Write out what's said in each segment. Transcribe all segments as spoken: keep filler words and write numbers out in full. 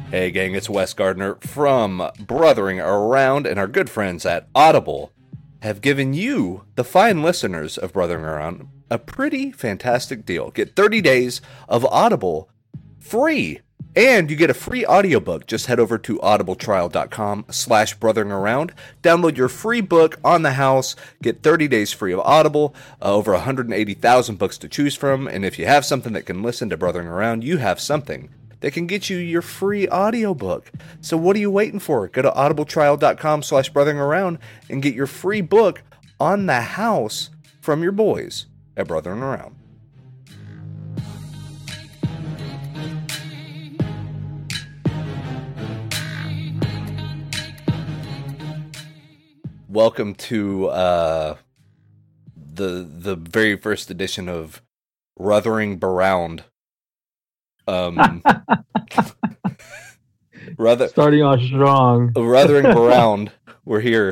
Hey gang, it's Wes Gardner from Brothering Around, and our good friends at Audible have given you, the fine listeners of Brothering Around, a pretty fantastic deal. Get thirty days of Audible free, and you get a free audiobook. Just head over to audibletrial.com slash brothering around. Download your free book on the house. Get thirty days free of Audible. Uh, over one hundred eighty thousand books to choose from. And if you have something that can listen to Brothering Around, you have something that can get you your free audiobook. So what are you waiting for? Go to audibletrial.com slash brothering around and get your free book on the house from your boys at Brothering Around. Welcome to uh, the the very first edition of Ruthering Around. Um, rather starting off strong. Ruthering Around. We're here.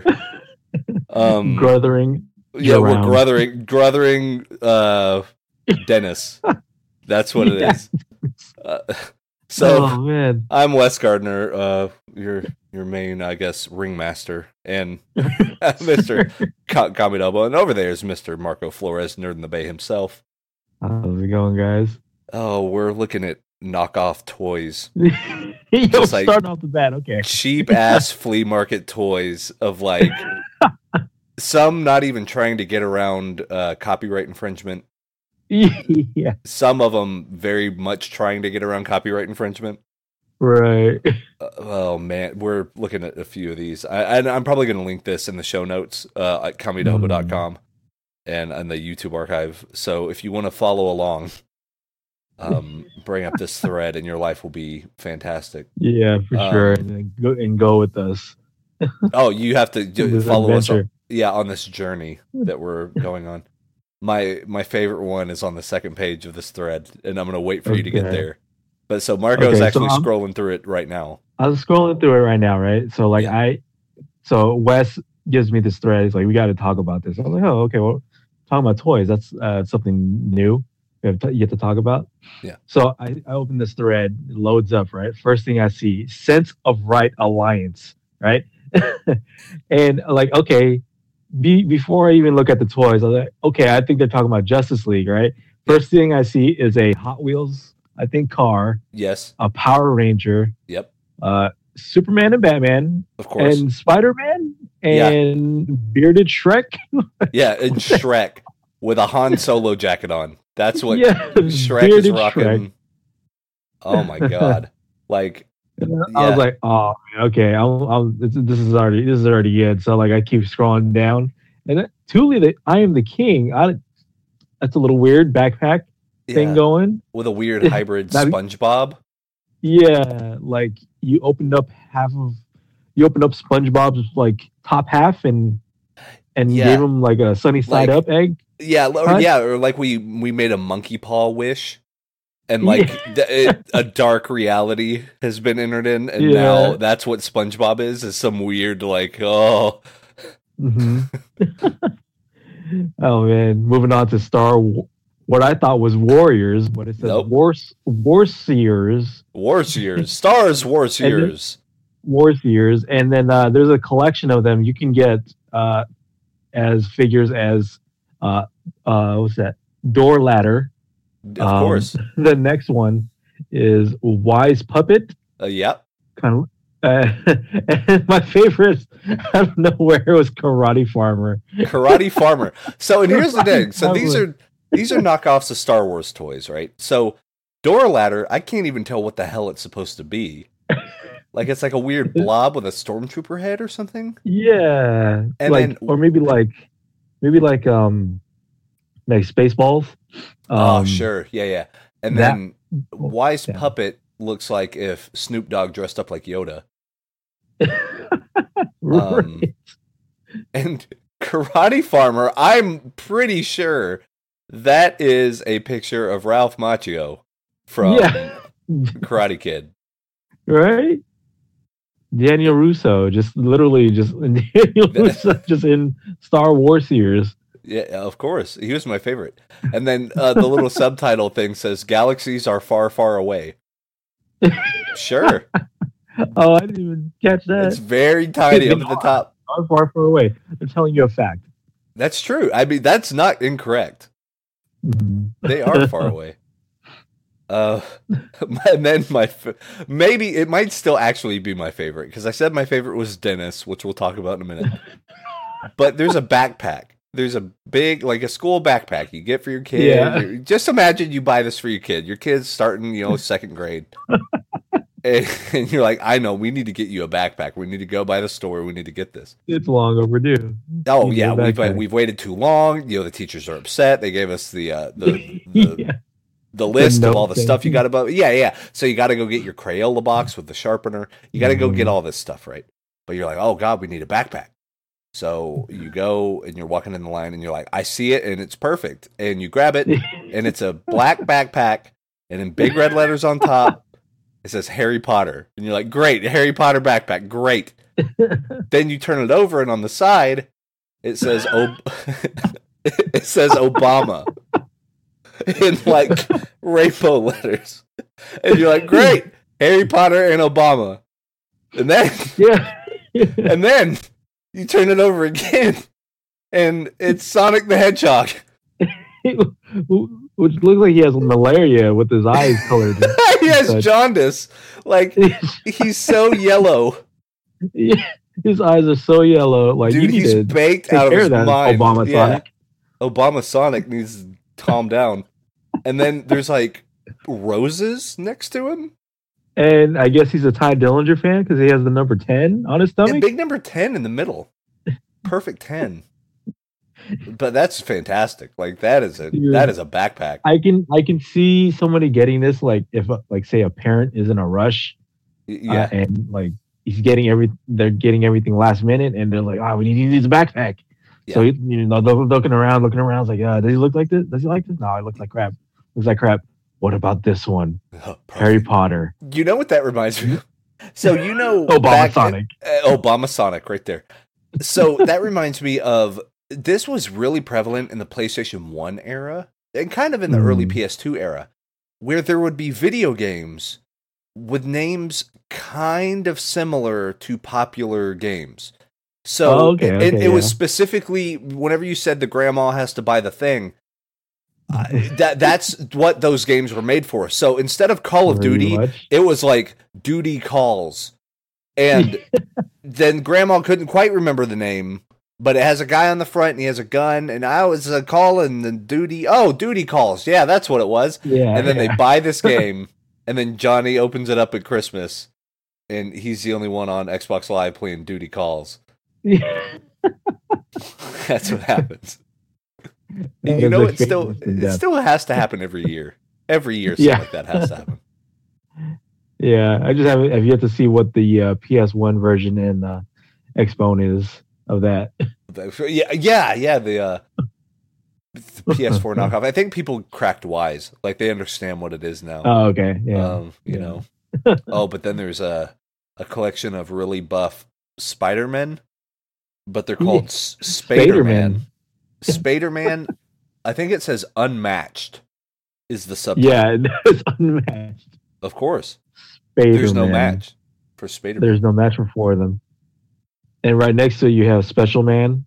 Um, Gruthering. Yeah, around. we're gruthering, gruthering. Uh, Dennis. That's what it Yeah. is. Uh, so oh man, I'm Wes Gardner. Uh, your your main, I guess, ringmaster, and Mister Ka- Kamidobo, and over there is Mister Marco Flores, Nerd in the Bay himself. how's it going, guys? Oh, we're looking at knockoff toys. Yo, Just like- starting off the bat, okay. Cheap ass flea market toys of like some not even trying to get around uh, copyright infringement. Yeah, Some of them very much trying to get around copyright infringement. right. Uh, oh man, we're looking at a few of these. I, and I'm probably going to link this in the show notes uh, at kamidobo dot com and on the YouTube archive. So if you want to follow along, um, bring up this thread, and your life will be fantastic. Yeah, for Um, sure. And then go and go with us. Oh, you have to do, This follow us. adventure. On, yeah, on this journey that we're going on. My my favorite one is on the second page of this thread, and I'm going to wait for you to get Okay. there. But so Marco's Okay, so actually I'm- scrolling through it right now. I was scrolling through it right now, right? So like Yeah. I, so Wes gives me this thread. He's like, we got to talk about this. I was like, oh, okay. Well, talking about toys, that's uh, something new. We have to, you have to talk about. Yeah. So I, I open this thread, it loads up, right? First thing I see, Sense of Right Alliance, right? And like, okay, be, before I even look at the toys, I was like, okay, I think they're talking about Justice League, right? First thing I see is a Hot Wheels, I think, car, Yes. a Power Ranger, Yep. uh, Superman and Batman, Of course. and Spider-Man, Yeah. and bearded Shrek. Yeah, and Shrek with a Han Solo jacket on. That's what yeah, Shrek is bearded rocking. Shrek. Oh my god! Like, And I yeah. was like, oh, okay, I'll, I'll, this, this is already this is already good. So like, I keep scrolling down, and then Thule, the I am the king. I, that's a little weird backpack thing yeah, going. with a weird hybrid That- SpongeBob. Yeah, like you opened up half of, you opened up SpongeBob's like top half and and Yeah. gave him like a sunny side Like- up egg. Yeah, or, Huh? yeah, or like we we made a monkey paw wish, and like th- it, a dark reality has been entered in, and Yeah. now that's what SpongeBob is. Is some weird like oh hmm oh man, moving on to Star. Wa- What I thought was Warriors, but it says Nope. War Warseers, Warseers, Stars Warseers. Warseers, and then uh, there's a collection of them you can get uh, as figures as uh, uh, what's that? Door Ladder. Of Um, course, The next one is Wise Puppet. uh, yep. Kind of. Uh, and my favorite out of nowhere was Karate Farmer. Karate Farmer. So, and here's the thing. So these Farmer. are these are knockoffs of Star Wars toys, right? So, Door Ladder, I can't even tell what the hell it's supposed to be. Like it's like a weird blob with a stormtrooper head or something. Yeah, And like then- or maybe like maybe like um like Spaceballs. oh, Um, sure, yeah, yeah. And that- then Wise yeah. Puppet looks like if Snoop Dogg dressed up like Yoda. right. Um, And Karate Farmer, I'm pretty sure that is a picture of Ralph Macchio from Yeah. Karate Kid. Right? Daniel Russo, just literally just Daniel Russo just in Star Wars years. Yeah, of course. He was my favorite. And then uh, the little subtitle thing says, "Galaxies are far, far away." Sure. Oh, I didn't even catch that. It's very tiny up at the top. I'm far, far away. I'm telling you a fact. That's true. I mean, that's not incorrect. Mhm. They are far away. Uh, and then my maybe it might still actually be my favorite because I said my favorite was Dennis, which we'll talk about in a minute. But there's a backpack. There's a big, like a school backpack you get for your kid. Yeah. Just imagine you buy this for your kid. Your kid's starting, you know, second grade. and, and you're like, I know, we need to get you a backpack. We need to go by the store. We need to get this. It's long overdue. Oh, yeah. We've, we've waited too long. You know, the teachers are upset. They gave us the, uh, the, the, yeah. the list the of all the thing. stuff you got to buy. Yeah, yeah. So you got to go get your Crayola box with the sharpener. You got to go get all this stuff, right? But you're like, oh, God, we need a backpack. So you go and you're walking in the line and you're like, I see it and it's perfect. And you grab it and it's a black backpack and in big red letters on top, it says Harry Potter. And you're like, great, Harry Potter backpack, great. Then you turn it over and on the side, it says, Ob- it says Obama in like rainbow letters. And you're like, great, Harry Potter and Obama. And then, yeah. and then, you turn it over again, and it's Sonic the Hedgehog. Which looks like he has malaria with his eyes colored. He has such. jaundice. Like, he's so yellow. Yeah, his eyes are so yellow. Like, dude, you he's baked out of his of mind. Obama yeah. Sonic. Obama Sonic needs to calm down. And then there's, like, roses next to him. And I guess he's a Ty Dillinger fan because he has the number ten on his stomach. Yeah, big number ten in the middle. Perfect ten. But that's fantastic. Like that is a Dude, that is a backpack. I can I can see somebody getting this like if like say a parent is in a rush. Yeah. Uh, and like he's getting every they're getting everything last minute and they're like, oh, we need to use a backpack. Yeah. So you know they're looking around, looking around, it's like, uh, does he look like this? Does he like this? No, it looks like crap. Looks like crap. What about this one? Oh, Harry Potter. You know what that reminds me of? So you know Obama back, Sonic. Uh, Obama Sonic right there. So that reminds me of this was really prevalent in the PlayStation one era and kind of in the mm. early P S two era where there would be video games with names kind of similar to popular games. So oh, okay, okay, it, it yeah. was specifically whenever you said the grandma has to buy the thing, Uh, that that's what those games were made for. So instead of Call of Very Duty, much. it was like Duty Calls. And then Grandma couldn't quite remember the name, but it has a guy on the front and he has a gun. And I was uh, calling the Duty. Oh, Duty Calls. Yeah, that's what it was. Yeah, and then yeah. they buy this game, and then Johnny opens it up at Christmas, and he's the only one on Xbox Live playing Duty Calls. Yeah. That's what happens. And you know, it still it still has to happen every year. Every year, something yeah. like that has to happen. Yeah, I just haven't have yet to see what the uh, P S one version and uh, Xbone is of that. Yeah, yeah, yeah. The, uh, the P S four knockoff. I think people cracked wise, like they understand what it is now. Oh, okay, yeah. Um, you yeah. know. Oh, but then there's a a collection of really buff Spider-Men, but they're called yeah. Spader-Man. Spader-Man, I think it says unmatched is the subtitle. Yeah, it's unmatched. Of course. Spader-Man. There's no match for Spader-Man. There's no match for four of them. And right next to it, you have Special Man.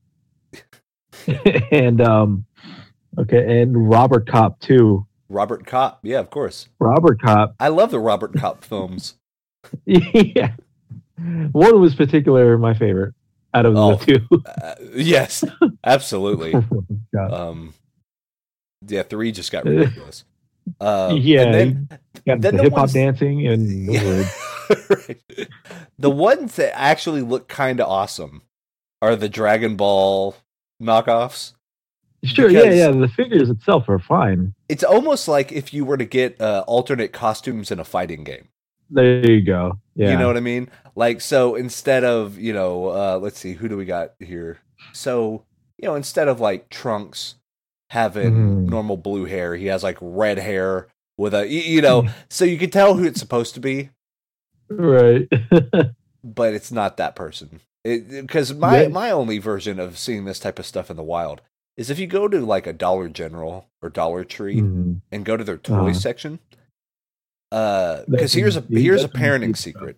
and, um, okay, and Robert Cop, too. Robert Cop, yeah, of course. Robert Cop. I love the Robert Cop films. Yeah. One was particular my favorite. Out of oh, the two. uh, yes, absolutely. oh, um, yeah, three just got ridiculous. Uh, yeah, and then, got then the, the hip hop ones, dancing and yeah, right. The ones that actually look kind of awesome are the Dragon Ball knockoffs. Sure, yeah, yeah. The figures itself are fine. It's almost like if you were to get uh, alternate costumes in a fighting game. There you go. Yeah. You know what I mean? Like, so instead of, you know, uh, let's see, who do we got here? So, you know, instead of like Trunks having mm. normal blue hair, he has like red hair with a, you know, so you can tell who it's supposed to be. Right. But it's not that person. Because my, yeah. my only version of seeing this type of stuff in the wild is if you go to like a Dollar General or Dollar Tree mm. and go to their toy uh-huh. section. Uh, because here's a here's a parenting secret,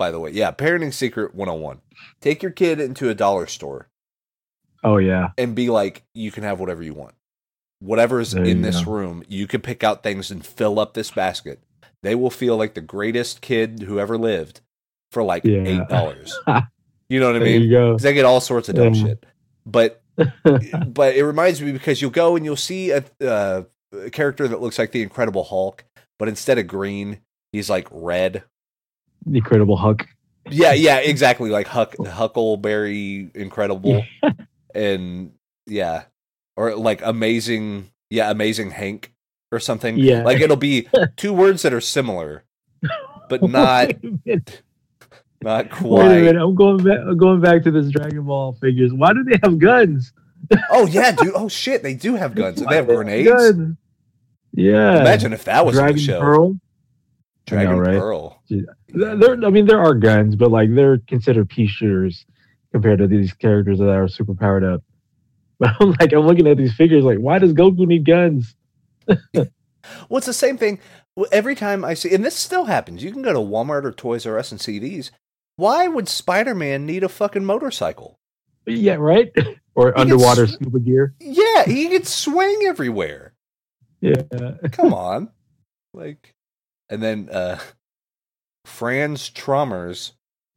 by the way. Yeah, parenting secret one oh one. Take your kid into a dollar store. Oh, yeah. And be like, you can have whatever you want. Whatever's There in you this go. room, you can pick out things and fill up this basket. They will feel like the greatest kid who ever lived for like Yeah. eight dollars. You know what I There mean? you go. 'Cause they get all sorts of dumb Yeah. shit. But but it reminds me because you'll go and you'll see a, uh, a character that looks like the Incredible Hulk, but instead of green, he's like red. The Incredible Hulk. Yeah, yeah, exactly. Like Huck, Huckleberry Incredible, and yeah, or like amazing, yeah, amazing Hank or something. Yeah. Like it'll be two words that are similar, but not Wait a minute. not Wait a quite. minute. I'm going back. I'm going back to this Dragon Ball figures. Why do they have guns? Oh yeah, dude. Oh shit, they do have guns. And they have Why do grenades. guns? Yeah. Imagine if that was in Dragon the show. Pearl. Dragon I know, right? Pearl. There, I mean, there are guns, but like they're considered pea shooters compared to these characters that are super powered up. But I'm like, I'm looking at these figures, like, why does Goku need guns? Well, it's the same thing. Every time I see, and this still happens, you can go to Walmart or Toys R Us and see these. Why would Spider-Man need a fucking motorcycle? Yeah, right. Or He underwater gets- scuba gear. Yeah, he can swing everywhere. Yeah. Come on. Like, and then uh Franz Trommers,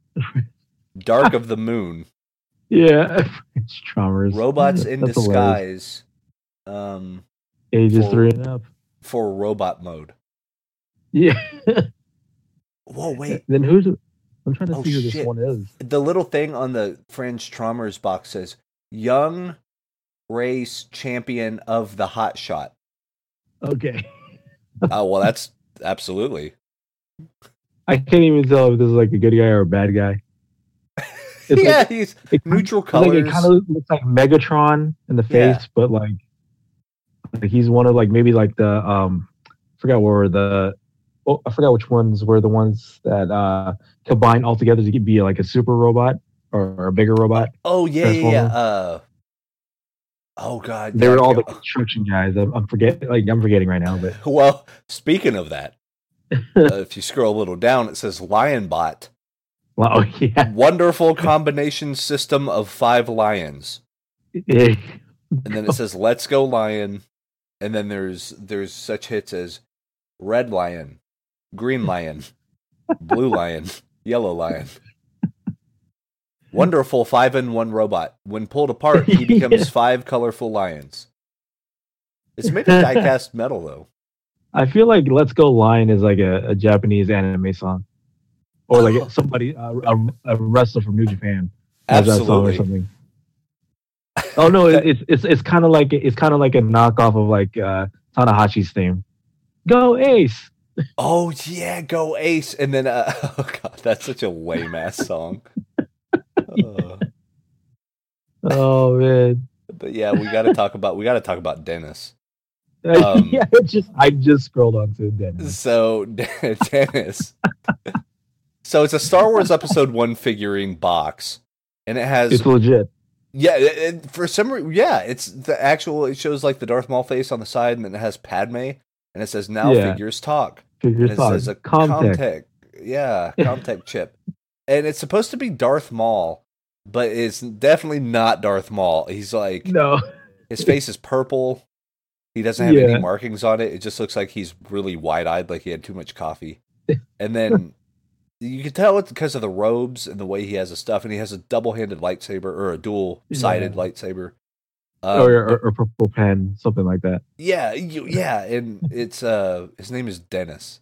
Dark of the Moon, Yeah. It's Trommers. Robots in That's hilarious. Disguise, um, Ages for- three and up. for robot mode. Yeah. Whoa, wait. Then who's? I'm trying to Oh, see who shit. this one is. The little thing on the Franz Trommers box says, Young Race Champion of the Hot Shot. Okay. Oh, well, that's absolutely. I can't even tell if this is like a good guy or a bad guy. It's yeah, like, he's it, neutral like, colors. it kind of looks like Megatron in the face, Yeah. but like, like he's one of like maybe like the um, I forgot what were the, oh, I forgot which ones were the ones that uh combine all together to be like a super robot or, or a bigger robot. Oh, yeah, yeah, yeah. Transformer. Uh, oh, God. They yeah, were I all the forget- construction guys. I'm, I'm forget like I'm forgetting right now, but Well, speaking of that, uh, if you scroll a little down, it says Lionbot. well, yeah, Wonderful combination system of five lions. yeah. And then it says Let's Go Lion. And then there's there's such hits as Red Lion, Green Lion, Blue Lion, Yellow Lion. Wonderful five in one robot. When pulled apart, he becomes Yeah. five colorful lions. It's made of die-cast metal, though. I feel like "Let's Go Lion" is like a, a Japanese anime song, or like somebody a, a, a wrestler from New Japan has that song or Absolutely. something. Oh no, it, it's it's it's kind of like it's kind of like a knockoff of like uh, Tanahashi's theme. Go Ace! Oh, yeah, go Ace. And then, uh, oh, God, that's such a lame-ass song. Uh, Oh man, but yeah, we got to talk about we got to talk about Dennis. Um, yeah, it just I just scrolled onto it. Then. So Dennis. So it's a Star Wars Episode One figurine box, and it has It's legit. yeah. It, it- for some reason, yeah, it's the actual. It shows like the Darth Maul face on the side, and then it has Padme, and it says now Yeah. figures talk. Figures And it talk. says a Comtech. Comtech, yeah, Comtech chip, and it's supposed to be Darth Maul, but it's definitely not Darth Maul. He's like No. his face is purple. He doesn't have Yeah. any markings on it. It just looks like he's really wide-eyed, like he had too much coffee. And then you can tell it's because of the robes and the way he has his stuff, and he has a double-handed lightsaber or a dual-sided Yeah. lightsaber. Um, or, or, or purple pen, something like that. yeah, you, yeah, and it's uh, his name is Dennis.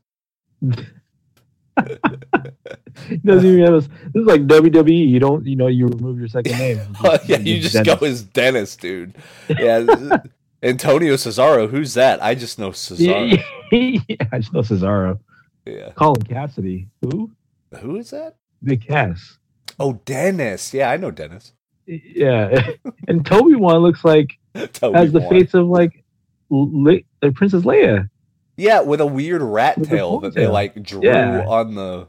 He doesn't even have a, this is like W W E. You don't, you know, you remove your second name. yeah, you just Dennis. go as Dennis, dude. Yeah, Antonio Cesaro. Who's that? I just know Cesaro. Yeah, I just know Cesaro. Yeah, Colin Cassidy. Who? who is that? Big Cass. Oh, Dennis. Yeah, I know Dennis. Yeah, and Toby one looks like Toby has the Wan. face of like Le- uh, Princess Leia. Yeah, with a weird rat With the tail that they ponytail. like drew Yeah. on the.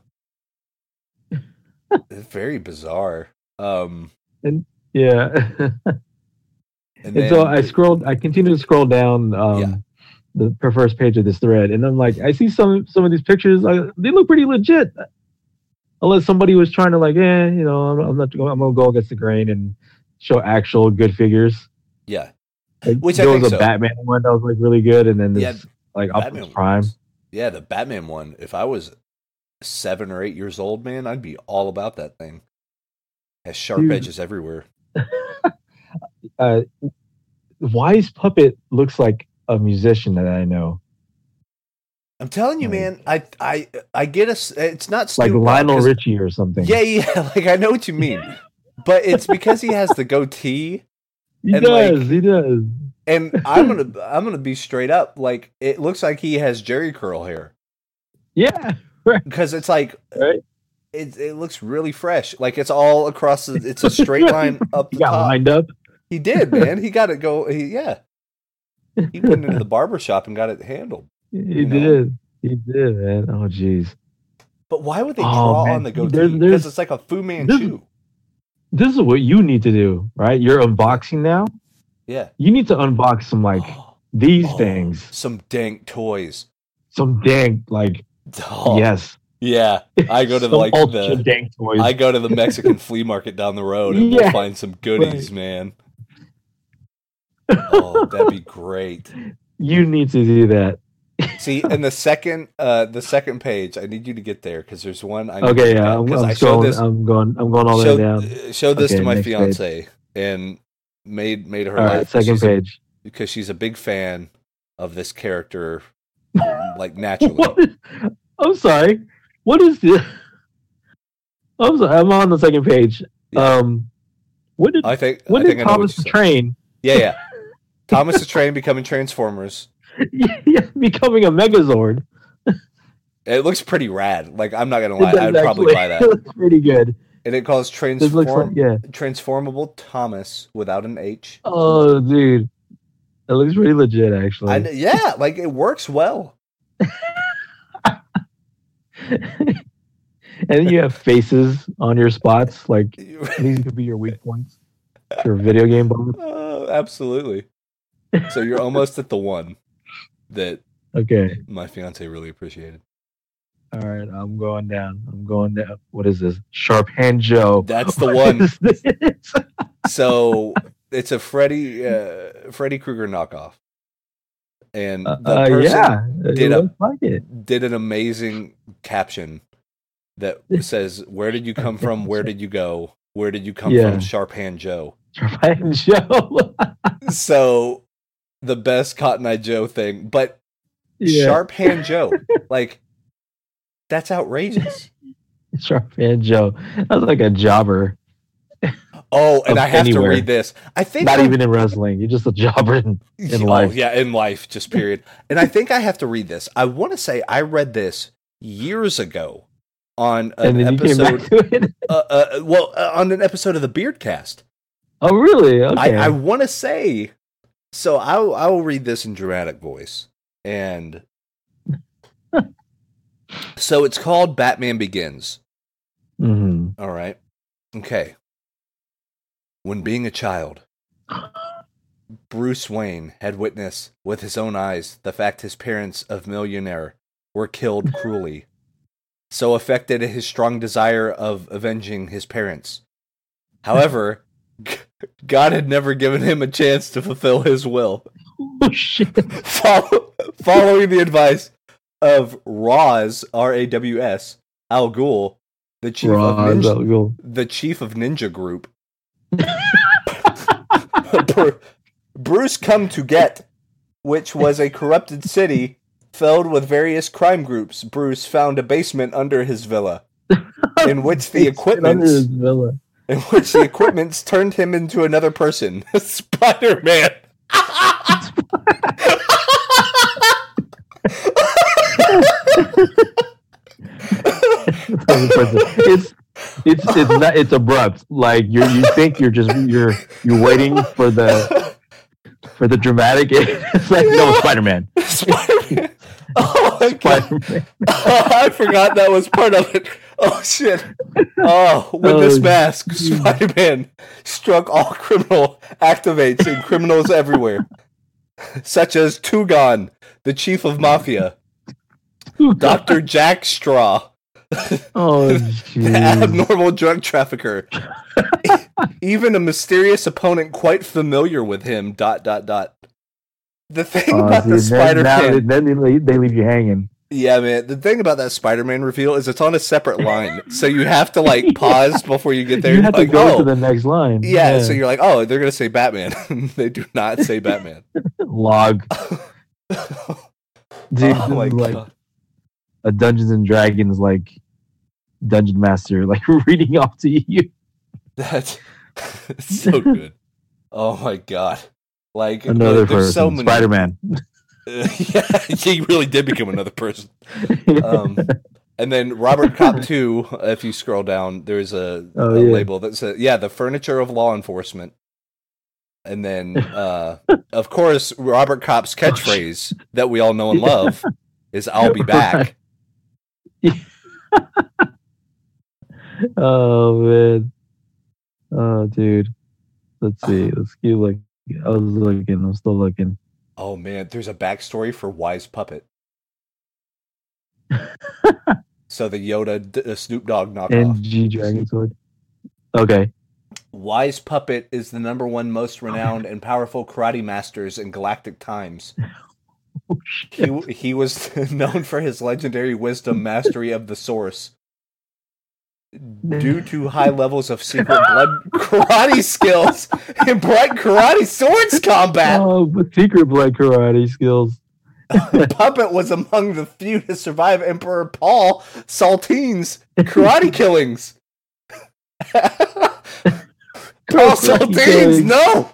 It's very bizarre. Um, Yeah, and, and then, so I scrolled. I continue to scroll down um, Yeah. the per- first page of this thread, and I'm like, I see some some of these pictures. Uh, they look pretty legit. unless somebody was trying to like, eh, you know, I'm, I'm not, I'm gonna go against the grain and show actual good figures. Yeah, Like, which there I was think a so. Batman one that was like really good, and then this Yeah, like Batman Optimus Prime. was- Yeah, the Batman one. If I was seven or eight years old, man, I'd be all about that thing. Has sharp Dude. edges everywhere. uh, Wise Puppet looks like a musician that I know, I'm telling you, Like- man. I I I get us. It's not like stupid. Lionel 'cause- Richie or something. Yeah, yeah. Like I know what you mean, but it's because he has the goatee. he and, does. like- he does. And I'm gonna I'm gonna be straight up. Like it looks like he has Jerry curl hair Yeah, because it's like right. it it looks really fresh. Like it's all across. The, it's a straight line up He the got top. lined up. He did, man. He got it go. He, yeah, he went into the barber shop and got it handled. He you know? did. He did, man. Oh, jeez. But why would they Oh, draw man. on the goatee? There's- Because there's- it's like a Fu this- Manchu. This is what you need to do, right? You're unboxing now. Yeah. You need to unbox some like these Oh, things, Some dank toys. some dank, like Oh, yes. Yeah. I go to Some the, like ultra the dank toys. I go to the Mexican flea market down the road and Yeah. we'll find some goodies, man. Oh, that'd be great. You need to do that. See, and the second uh the second page, I need you to get there because there's one I need Okay, to yeah, get, I'm, 'cause I'm I showed going. this I'm going. I'm going all the way down. showed, showed this Okay, to my next page. fiance and made made her All laugh right, 'cause second she's a- page. because she's a big fan of this character like naturally. What is, I'm sorry. What is this? I'm sorry. I'm on the second page. Yeah. Um, what did I think when I did think I know what Thomas you the said. Train Yeah, yeah. Thomas the Train becoming Transformers. yeah, becoming a Megazord? It looks pretty rad. Like I'm not gonna It lie, does I'd probably actually. buy It that. looks pretty good. And it calls This looks transform like yeah. transformable Thomas without an H. Oh, dude, it looks pretty legit actually. I, kn- yeah, like it works well. And then you have faces on your spots. Like these could be your weak points. Your video game bugs. Oh, absolutely. So you're almost at the one that Okay. my fiance really appreciated. All right. I'm going down. I'm going down. What is this? Sharp Hand Joe. That's the What one. is this? So it's a Freddy uh, Freddy Krueger knockoff, and the Uh, person yeah. It did a- looks like it. did an amazing caption that says, "Where did you come from? Where did you go? Where did you come Yeah. from, Sharp Hand Joe?" Sharp Hand Joe. So the best Cotton Eye Joe thing, but Yeah. Sharp Hand Joe, like that's outrageous. Sharp Hand Joe. That's like a jobber. Oh, and Of I have anywhere. to read this. I think Not I- even in wrestling. You're just a jobber in, in oh, life. yeah, in life, just period. And I think I have to read this. I want to say I read this years ago on an And then you came episode. back to it. uh, uh, well, uh, on an episode of the Beardcast. Oh, really? Okay. I, I want to say. So I'll I'll read this in dramatic voice, and so it's called Batman Begins. Mhm. All right. Okay. When being a child, Bruce Wayne had witnessed with his own eyes the fact his parents of millionaire were killed cruelly. So affected his strong desire of avenging his parents. However, God had never given him a chance to fulfill his will. Oh, shit. Follow, following the advice of Raws, R A W S, Al Ghul, the chief of Raw, Ninja, that'll go. the chief of Ninja Group, Bru- Bruce come to get, which was a corrupted city filled with various crime groups. Bruce found a basement under his villa, in which the It's under his equipments, villa. in which the equipments turned him into another person, Spider Man. it's it's it's not it's abrupt. Like you you think you're just you're you're waiting for the for the dramatic. It's like no Spider Man. Spider-Man. Oh my god! Spider Man. Oh, I forgot that was part of it. Oh shit! Oh, with this Oh, mask, geez. Spider-Man struck all criminal activates and criminals everywhere, such as Tugon, the chief of mafia, Doctor Jack Straw, Oh, The jeez. abnormal drug trafficker. Even a mysterious opponent quite familiar with him. Dot dot dot. The thing Oh, about see, the then, now they, Spider-Man, then they leave, they leave you hanging. yeah, man. The thing about that Spider-Man reveal is it's on a separate line, so you have to like pause before you get there. You You're have like, to go oh, to the next line. yeah. So you're like, oh, they're gonna say Batman. They do not say Batman. Log. Dude, Oh this my is like god, a Dungeons and Dragons like dungeon master like reading off to you. that's so good. Oh my god, like Another like, there's person, so many Spider-Man. Uh, yeah, he really did become another person. Um, and then Robert Cop two, if you scroll down, there's a, Oh, a yeah. label that says, yeah, the furniture of law enforcement. And then, uh, of course, Robert Cop's catchphrase that we all know and love is "I'll be back." Oh man. Oh dude. Let's see. Let's keep like I was looking. I'm still looking. Oh man, there's a backstory for Wise Puppet. So the Yoda D- uh, Snoop Dogg knockoff. N G Dragon Sword. Okay. Wise Puppet is the number one most renowned and powerful karate masters in galactic times. Oh, shit. He he was known for his legendary wisdom, mastery of the Source. Due to high levels of secret blood karate skills and bright karate swords combat, Oh, but secret blood karate skills. Puppet was among the few to survive Emperor Paul Saltine's karate killings. Paul Saltines, no!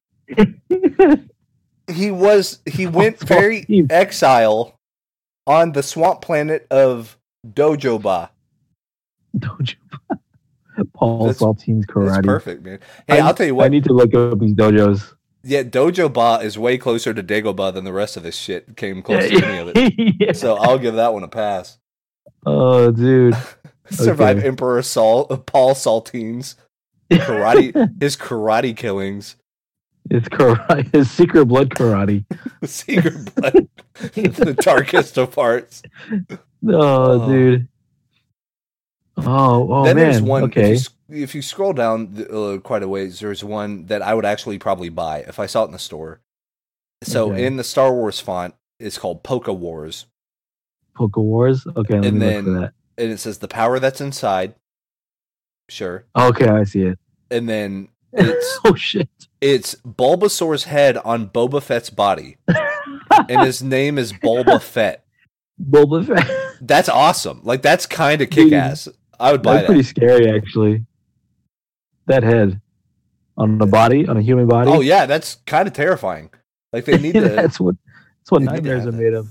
He was he went very Saltines. exile on the swamp planet of Dojoba. Dojo. Paul That's- Saltine's karate. That's perfect, man. Hey, I, I'll tell you I what. need to look up these dojos. Yeah, Dojoba is way closer to Dagobah than the rest of this shit came close to any of it. Yeah. So I'll give that one a pass. Oh, dude. Survive Okay. Emperor Saul, Paul Saltine's karate, his karate killings, It's karate. It's secret blood karate. secret blood, the darkest of hearts. Oh, Oh. dude. Oh, oh then man. there's one. Okay. If you, if you scroll down uh, quite a ways, there's one that I would actually probably buy if I saw it in the store. So Okay. in the Star Wars font, it's called Polka Wars, Poke Wars. Okay, let and me then look for that. and it says the power that's inside. Sure, Okay, I see it. and then it's Oh shit. it's Bulbasaur's head on Boba Fett's body, and his name is Bulba Fett. Boba Fett. That's awesome. Like that's kind of Dude, kick ass. I would buy That's pretty that. scary, actually. That head on the body, on a human body. Oh yeah, that's kind of terrifying. Like they need to. that's what. That's what they need to nightmares have are that. made of.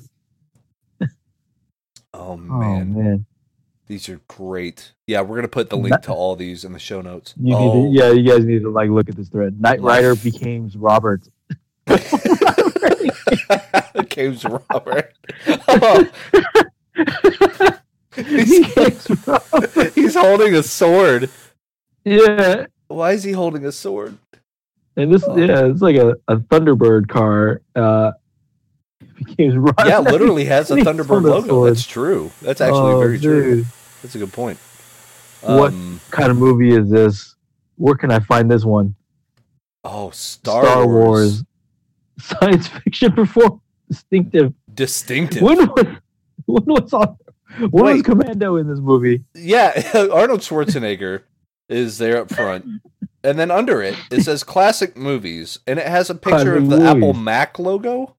Oh Oh man, man. these are great. Yeah, we're gonna put the link to all these in the show notes. You oh. need to, yeah, you guys need to like look at this thread. Knight Rider became Robert. James Robert. Oh. he's, Becomes Robert. he's holding a sword. Yeah, Why is he holding a sword? and this Oh. yeah, it's like a, a Thunderbird car. Uh, became Robert. Yeah, literally has a He's Thunderbird holding a logo. sword. That's true. That's actually Oh, very true. dude. That's a good point. What? Um, Kind of movie is this? Where can I find this one? oh, Star, Wars. Wars. Science fiction perform distinctive. Distinctive. When was when was on, when was Wait. Commando in this movie? Yeah, Arnold Schwarzenegger is there up front. And then under it, it says classic movies. And it has a picture of the Classic Apple movies. Mac logo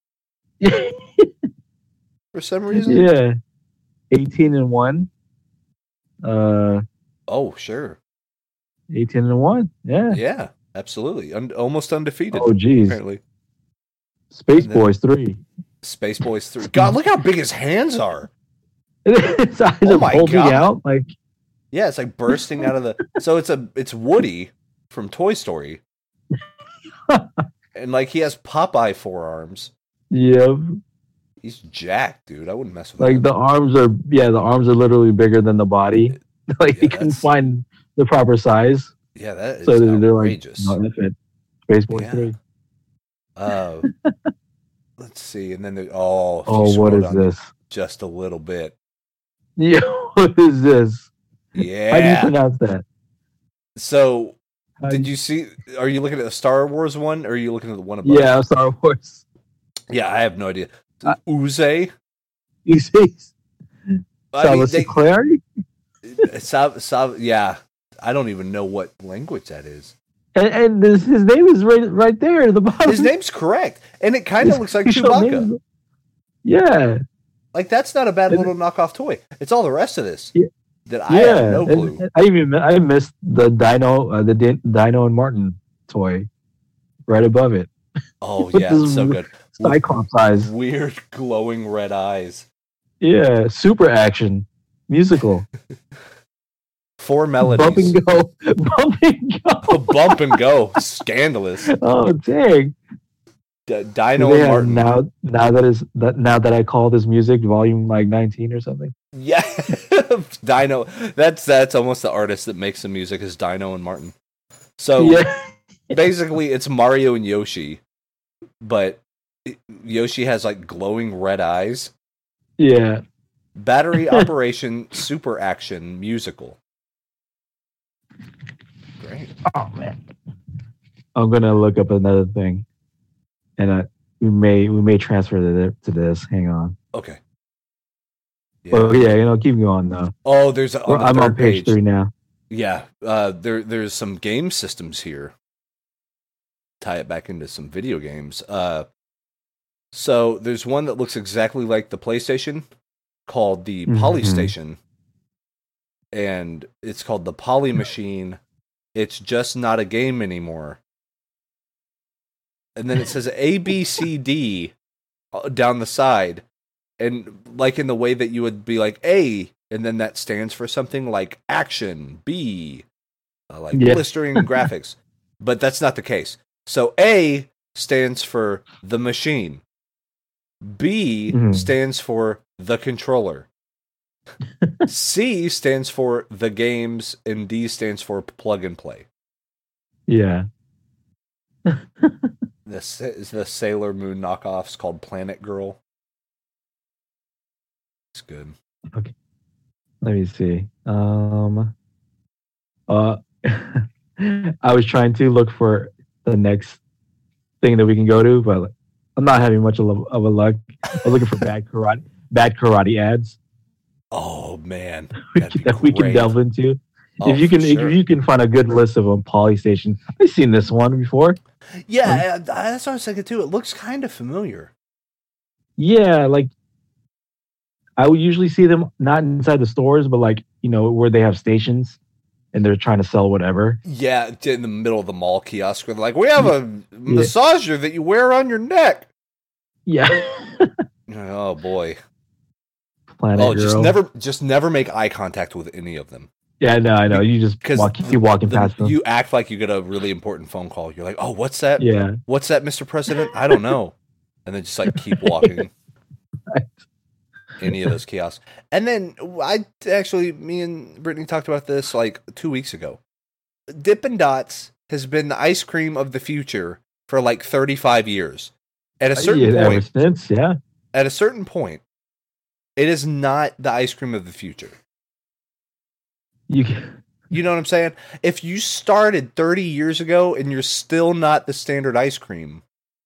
for some reason. Yeah, eighteen and one. Uh, Oh, sure. eighteen and one. Yeah. Yeah, absolutely. Un- almost undefeated, Oh, geez. apparently. Space And then- Boys three. Space Boys three. God, look how big his hands are. His eyes Oh are my bulging God. out. Like, Yeah, it's like bursting out of the. So it's a it's Woody from Toy Story, and like he has Popeye forearms. yeah, He's jacked, dude. I wouldn't mess with like him. the arms are. Yeah, the arms are literally bigger than the body. Like Yeah, they couldn't that's- find the proper size, Yeah, that is so they're, they're like, outrageous. no, that's it. Space Boys Yeah. three. Uh, let's see, and then there, oh, if you Oh, what scroll is down this? just a little bit. Yeah. What is this? How do you Yeah. pronounce that? So, How did do you see? Are you looking at the Star Wars one, or are you looking at the one above? Yeah, Star Wars. Yeah, I have no idea. Uh, Uze. You see, I mean, Salazar they. Clary? Sav, Sav, yeah, I don't even know what language that is. And, and this, his name is right right there at the bottom. His name's correct, and it kind of His looks like official Chewbacca. name- Yeah, Like that's not a bad And- little knockoff toy. It's all the rest of this Yeah. that I yeah. have no And- clue. and I even I missed the Dino, uh, the Din- Dino and Martin toy right above it. Oh With yeah, this it's so good. Cyclops eyes. Weird glowing red eyes. Yeah, super action musical. Four Bump melodies. and go, bump and go. Bump and go. Scandalous. Oh dang! D- Do Dino they and have Martin. now now that is that now that I call this music volume like nineteen or something. Yeah, Dino. That's that's almost the artist that makes the music is Dino and Martin. So Yeah, basically, it's Mario and Yoshi, but Yoshi has like glowing red eyes. yeah. Battery operation super action musical. Great. Oh man, I'm gonna look up another thing, and I, we may we may transfer to, the, to this. Hang on. Okay. Yeah. Well, yeah, you know, keep going though. Oh, there's a, on the I'm third on page, three now. Yeah, uh, there there's some game systems here. Tie it back into some video games. Uh, so there's one that looks exactly like the PlayStation, called the Mhm. Polystation, and it's called the Poly Machine. It's just not a game anymore. And then it says A, B, C, D uh, down the side, and like in the way that you would be like A, and then that stands for something like action, B, uh, like Yeah. blistering graphics. But that's not the case. So A stands for the machine. B Mhm. stands for the controller. C stands for the games, and D stands for plug and play. Yeah. The Sa- the Sailor Moon knockoffs called Planet Girl. It's good. Let me see. Um. Uh. I was trying to look for the next thing that we can go to, but I'm not having much of a, of a luck. I'm looking for bad karate, bad karate ads Oh man, that'd be that we can great. delve into. Oh, if you for can, sure. if you can find a good list of them, Polystation. I've seen this one before. Yeah, uh, that's what I was thinking too. It looks kind of familiar. Yeah, like I would usually see them not inside the stores, but like you know where they have stations and they're trying to sell whatever. Yeah, in the middle of the mall kiosk, where they're like, we have a massager that you wear on your neck. Yeah. Oh boy. Planet Oh, Girl. just never, just never make eye contact with any of them. Yeah, no, I know. You just Because walk, keep walking the- past them. you act like you get a really important phone call. You're like, oh, what's that? Yeah. What's that, Mister President? I don't know. And then just like keep walking. Right. Any of those kiosks. And then I actually, me and Brittany talked about this like two weeks ago. Dippin' Dots has been the ice cream of the future for like thirty-five years. At a certain yeah, ever point, since, yeah. at a certain point, it is not the ice cream of the future. You can, You know what I'm saying? If you started thirty years ago and you're still not the standard ice cream,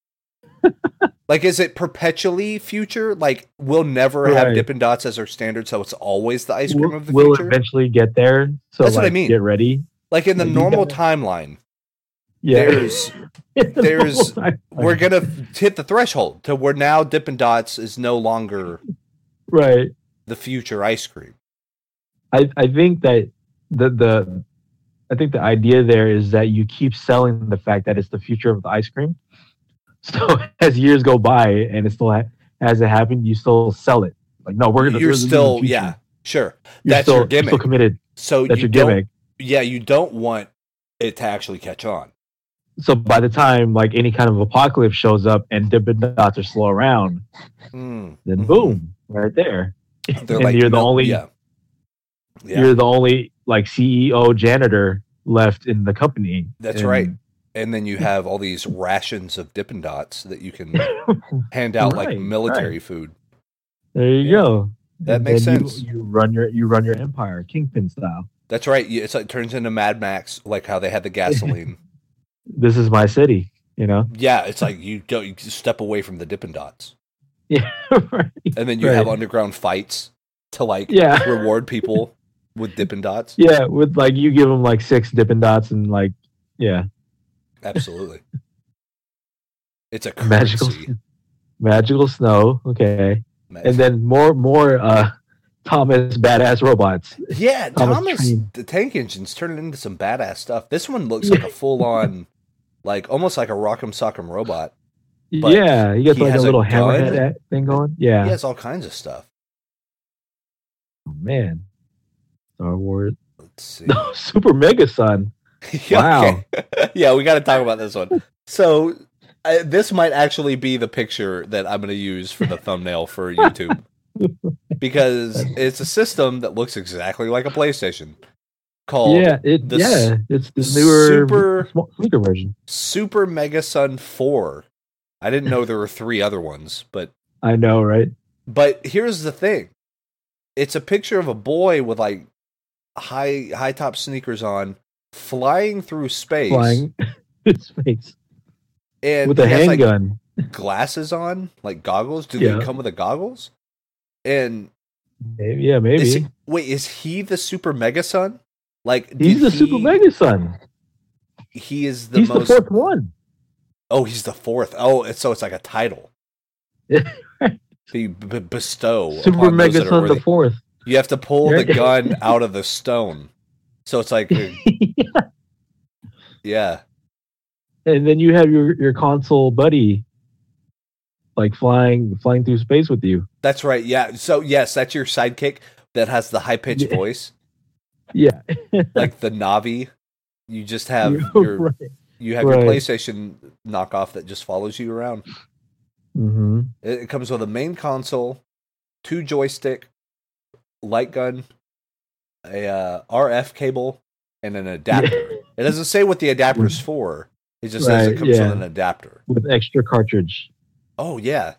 like, is it perpetually future? Like, we'll never have Right. Dippin' Dots as our standard, so it's always the ice cream we'll, of the we'll future? eventually get there. So That's what I like, mean. Get ready. Like, in the You normal gotta- timeline, Yeah. there's, there's, we're going to hit the threshold to where now Dippin' Dots is no longer right. the future ice cream. I, I think that the the I think the idea there is that you keep selling the fact that it's the future of the ice cream. So as years go by and it still ha- hasn't happened, you still sell it. Like no, we're gonna. You're this is the still, future. yeah, sure. You're That's still, your you're gimmick. Still committed. So That's you your don't, gimmick. yeah, you don't want it to actually catch on. So by the time like any kind of apocalypse shows up and Dippin' Dots are slow around, Mm. then Mhm. boom, right there. They're and like, you're the no- only yeah. Yeah. you're the only like C E O janitor left in the company. That's And- right. And then you have all these rations of Dippin' Dots that you can hand out like Right, military food. There you Yeah. go. That And makes then you sense. you run your you run your empire, Kingpin style. That's right. you- It's like turns into Mad Max, like how they had the gasoline. This is my city, you know. Yeah, it's like you don't you just step away from the Dippin' Dots, Yeah, right, and then you have right. underground fights to like Yeah, reward people with Dippin' Dots. yeah. With like you give them like six Dippin' Dots and like yeah, Absolutely, it's a magical currency. magical snow. Okay, Ma- and then more more uh Thomas badass robots. Yeah, Thomas Thomas, train. the tank engine's turning into some badass stuff. This one looks like Yeah, a full on, like almost like a Rock'em Sock'em robot, but yeah. He gets he like a has a little hammerhead gun. at- thing going. He Yeah, has all kinds of stuff. oh, man. Star Wars. Let's see. No, Super Mega Sun. Yeah, Wow. okay. Yeah, we got to talk about this one. So, uh, this might actually be the picture that I'm going to use for the thumbnail for YouTube because it's a system that looks exactly like a PlayStation called Yeah, it. the Yeah, it's the newer, Super small, sleeker version. Super Mega Sun four. I didn't know there were three other ones, but I know, right? but here's the thing. It's a picture of a boy with like high high top sneakers on flying through space Flying in space and with a he has, like, handgun. glasses on, like goggles. Do Yeah. they come with the goggles? And Maybe, yeah, maybe. is he, wait, is he the Super Mega Sun? Like He's did the he, Super Mega Sun. He is the He's most. the fourth one. Oh, he's the fourth. Oh, it's, so it's like a title. They b- bestow Super upon those Mega that are Sun the worthy. fourth. You have to pull the Right. gun out of the stone. So it's like, a- yeah, And then you have your, your console buddy like flying flying through space with you. that's right. Yeah. So yes, that's your sidekick that has the high pitched Yeah. voice, Yeah. like the Navi. You just have You're your right. you have your Right. PlayStation knockoff that just follows you around. Mm-hmm. It, it comes with a main console, two joystick, light gun, a uh, R F cable, and an adapter. It doesn't say what the adapter's for. It just says it Right, comes yeah. with an adapter. With extra cartridge. Oh yeah,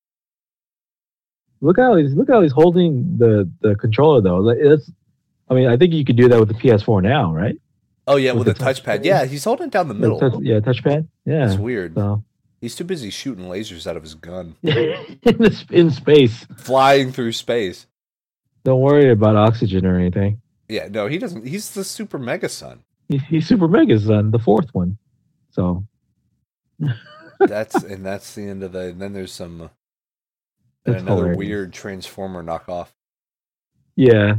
Look how he's look how he's holding the, the controller though. Like, it's, I mean, I think you could do that with the P S four now, right? oh yeah, with, With a the touch touchpad. screen? Yeah, he's holding down the middle. Touch, yeah, touchpad. Yeah. It's weird. So He's too busy shooting lasers out of his gun, in, this, in space. flying through space. Don't worry about oxygen or anything. Yeah, no, he doesn't. He's the Super Mega Sun. He, he's Super Mega Sun, the fourth one. So That's and that's the end of the. And then there's some uh, and That's another hilarious. weird Transformer knockoff. yeah.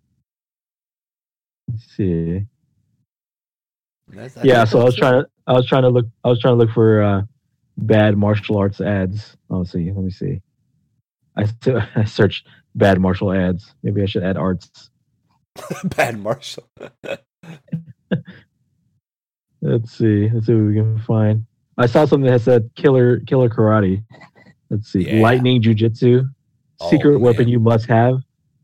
Let's see. That's, I Yeah, think so I was that's it. trying to I was trying to look I was trying to look for uh bad martial arts ads. Oh, see, let me see. I s- I searched bad martial ads. Maybe I should add arts. Bad Marshall. Let's see. Let's see what we can find. I saw something that said killer killer karate. Let's see. Yeah. Lightning jujitsu. Oh, Secret weapon man. you must have.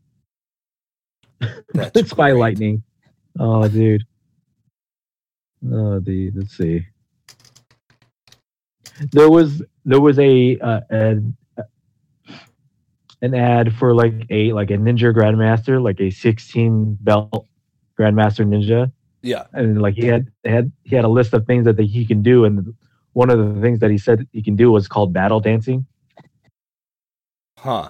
That's It's by great. lightning. Oh, dude. Oh, dude. Let's see. There was there was a uh, an, an ad for like a like a ninja grandmaster, like a sixteen belt grandmaster ninja, Yeah. and like he had had he had a list of things that he can do, and one of the things that he said he can do was called battle dancing. Huh.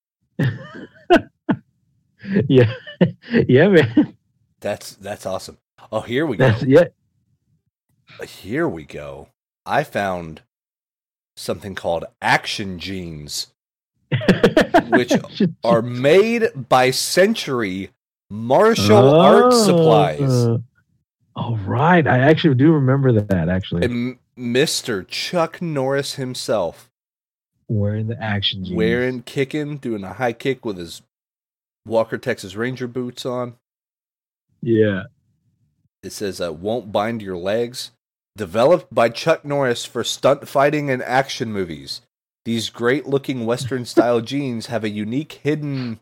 Yeah, yeah, man. That's that's awesome. Oh, here we go. That's yeah. Here we go. I found something called Action Jeans, which are made by Century Martial Arts Supplies. Oh, oh, right. I actually do remember that. Actually, And Mister Chuck Norris himself, wearing the action jeans. wearing, kicking, doing a high kick with his Walker Texas Ranger boots on. Yeah. It says, uh, won't bind your legs. Developed by Chuck Norris for stunt fighting and action movies. These great looking Western style jeans have a unique hidden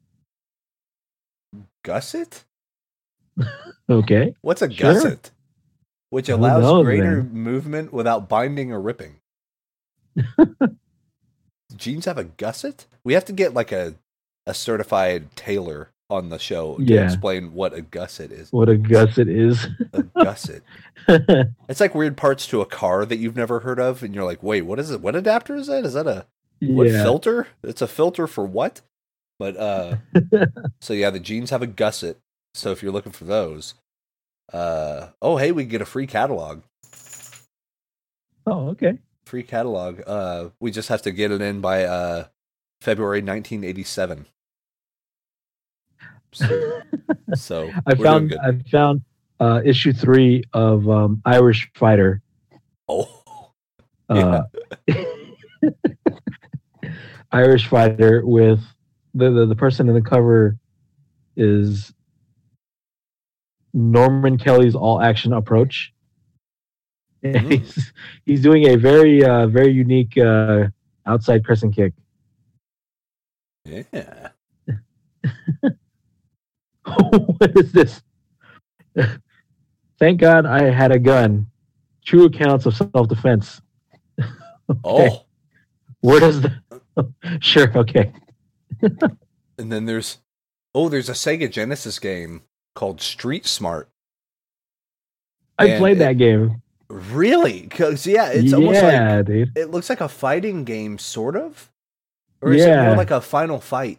gusset? Okay. What's a Sure. gusset? Which Who allows knows, greater man? movement without binding or ripping. Jeans have a gusset? We have to get like a a certified tailor on the show to Yeah. explain what a gusset is. What a gusset is. A gusset. It's like weird parts to a car that you've never heard of, and you're like, wait, what is it? What adapter is that? Is that a what Yeah. filter? It's a filter for what? But uh so yeah, the jeans have a gusset. So if you're looking for those, uh oh hey, we can get a free catalog. Oh, okay. Free catalog. Uh we just have to get it in by uh February nineteen eighty-seven. So, so I we're found doing I found uh, issue three of um, Irish Fighter. Oh, Uh, Irish Fighter with the, the the person in the cover is Norman Kelly's all action approach. Mm. He's, he's doing a very uh, very unique uh, outside crescent kick. Yeah. What is this? Thank God I had a gun. True accounts of self defense. Okay. Oh. Where does the sure, okay. And then there's oh, there's a Sega Genesis game called Street Smart. I And played it- that game. Really? Because yeah, it's yeah, almost like dude. it looks like a fighting game, sort of. Or is it Yeah. more like a Final Fight?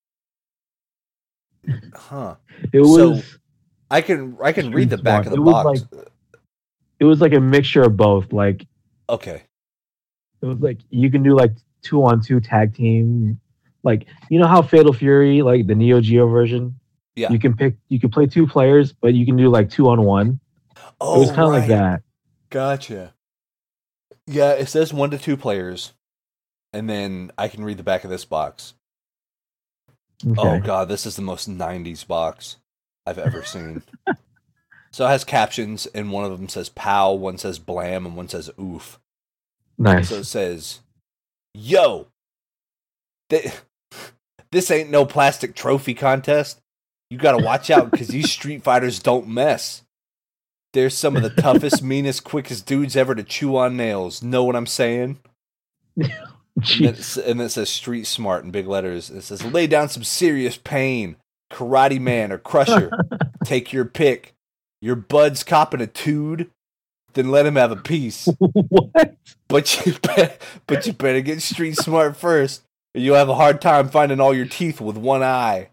Huh. It was So, I can I can read the Street back Smart. of the It was box. it was like a mixture of both. Like Okay. it was like you can do like two on two tag team. Like you know how Fatal Fury, like the Neo Geo version? Yeah. You can pick you can play two players, but you can do like two on one. Oh, It was kind of like right. that. Gotcha. Yeah, it says one to two players, and then I can read the back of this box. Okay. Oh god, this is the most nineties box I've ever seen. So it has captions, and one of them says "pow," one says "blam," and one says "oof." Nice. So it says, "Yo, th- this ain't no plastic trophy contest. You gotta watch out because these Street Fighters don't mess. They're some of the toughest, meanest, quickest dudes ever to chew on nails. Know what I'm saying?" And then, Jeez. it, s- and then it says Street Smart in big letters. It says, "Lay down some serious pain. Karate Man or Crusher. Take your pick. Your bud's copping a tood, then let him have a piece. What? But you, be- but you better get Street Smart first, or you'll have a hard time finding all your teeth with one eye."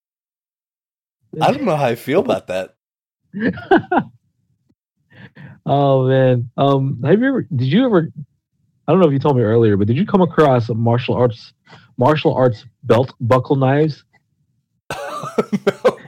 I don't know how I feel about that. Oh man. Um have you ever did you ever I don't know if you told me earlier, but did you come across martial arts martial arts belt buckle knives? No.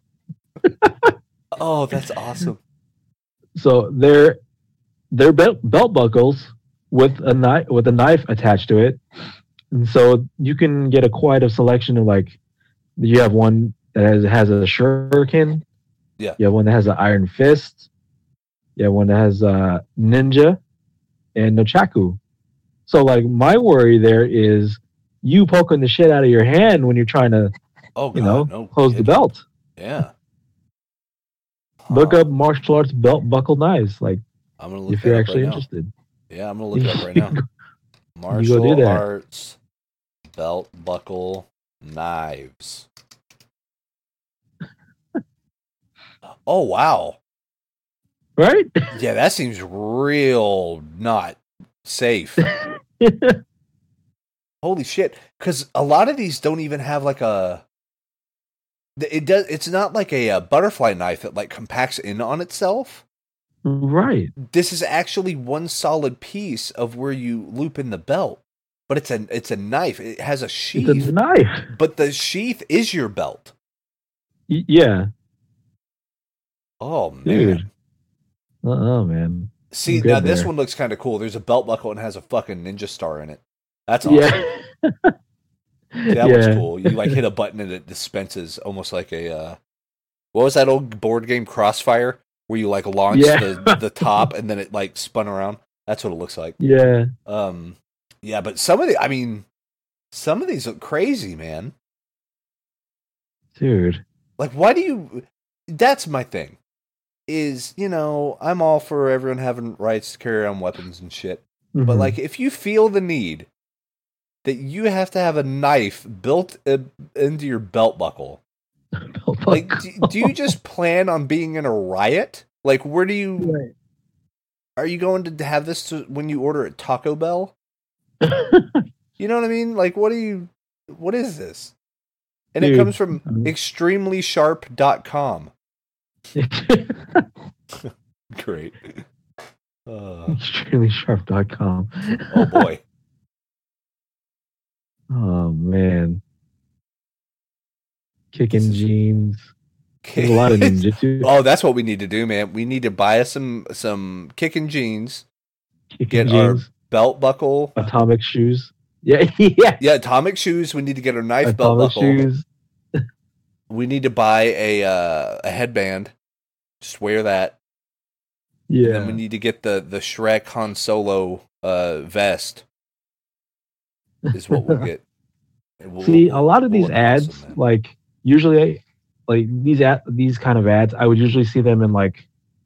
Oh, that's awesome. So they're they're belt belt buckles with a knife with a knife attached to it. And so you can get a quite a selection of like you have one that has has a shuriken. Yeah. You have one that has an iron fist. You have one that has a ninja and nunchaku. So like my worry there is you poking the shit out of your hand when you're trying to, Oh, God, you know, no close the kidding. belt. Yeah. Look Huh. up martial arts belt buckle knives, like I'm gonna look if you're that up actually right now. interested. Yeah, I'm gonna look it up right now. do Martial that. arts belt buckle knives. Oh wow. Right? Yeah, that seems real not safe. Holy shit. Because a lot of these don't even have like a it does it's not like a, a butterfly knife that like compacts in on itself. Right. This is actually one solid piece of where you loop in the belt. But it's a it's a knife. It has a It's sheath. a knife. But the sheath is your belt. Y- yeah. Oh man. Dude. Oh man. See, I'm good now this there. one looks kind of cool. There's a belt buckle and it has a fucking ninja star in it. That's awesome. Yeah. See, that yeah. one's cool. You like hit a button and it dispenses almost like a uh what was that old board game Crossfire where you like launch Yeah. the the top and then it like spun around? That's what it looks like. Yeah. Um yeah, but some of the I mean some of these look crazy, man. Dude. Like why do you that's my thing. Is, you know, I'm all for everyone having rights to carry around weapons and shit. But Mhm. like if you feel the need that you have to have a knife built in, into your belt buckle. Belt Like, buckle. do, do you just plan on being in a riot? Like, where do you... Right. Are you going to have this to, when you order at Taco Bell? You know what I mean? Like, what do you... What is this? And Dude, it comes from um, extremely sharp dot com. Great. Uh, extremely sharp dot com. oh, boy. Oh, man. Kicking This is- jeans. There's a lot of ninjutsu. Oh, that's what we need to do, man. We need to buy us some, some kicking jeans, Kicking get our jeans. belt buckle. Atomic shoes. Yeah, yeah. Yeah, atomic shoes. We need to get our knife belt Atomic buckle. shoes. We need to buy a uh, a headband. Just wear that. And Yeah. then we need to get the, the Shrek Han Solo uh, vest. Is what we'll get. And we'll- See, a lot of we'll these look ads, awesome, man. like usually, like these ad, these kind of ads, I would usually see them in like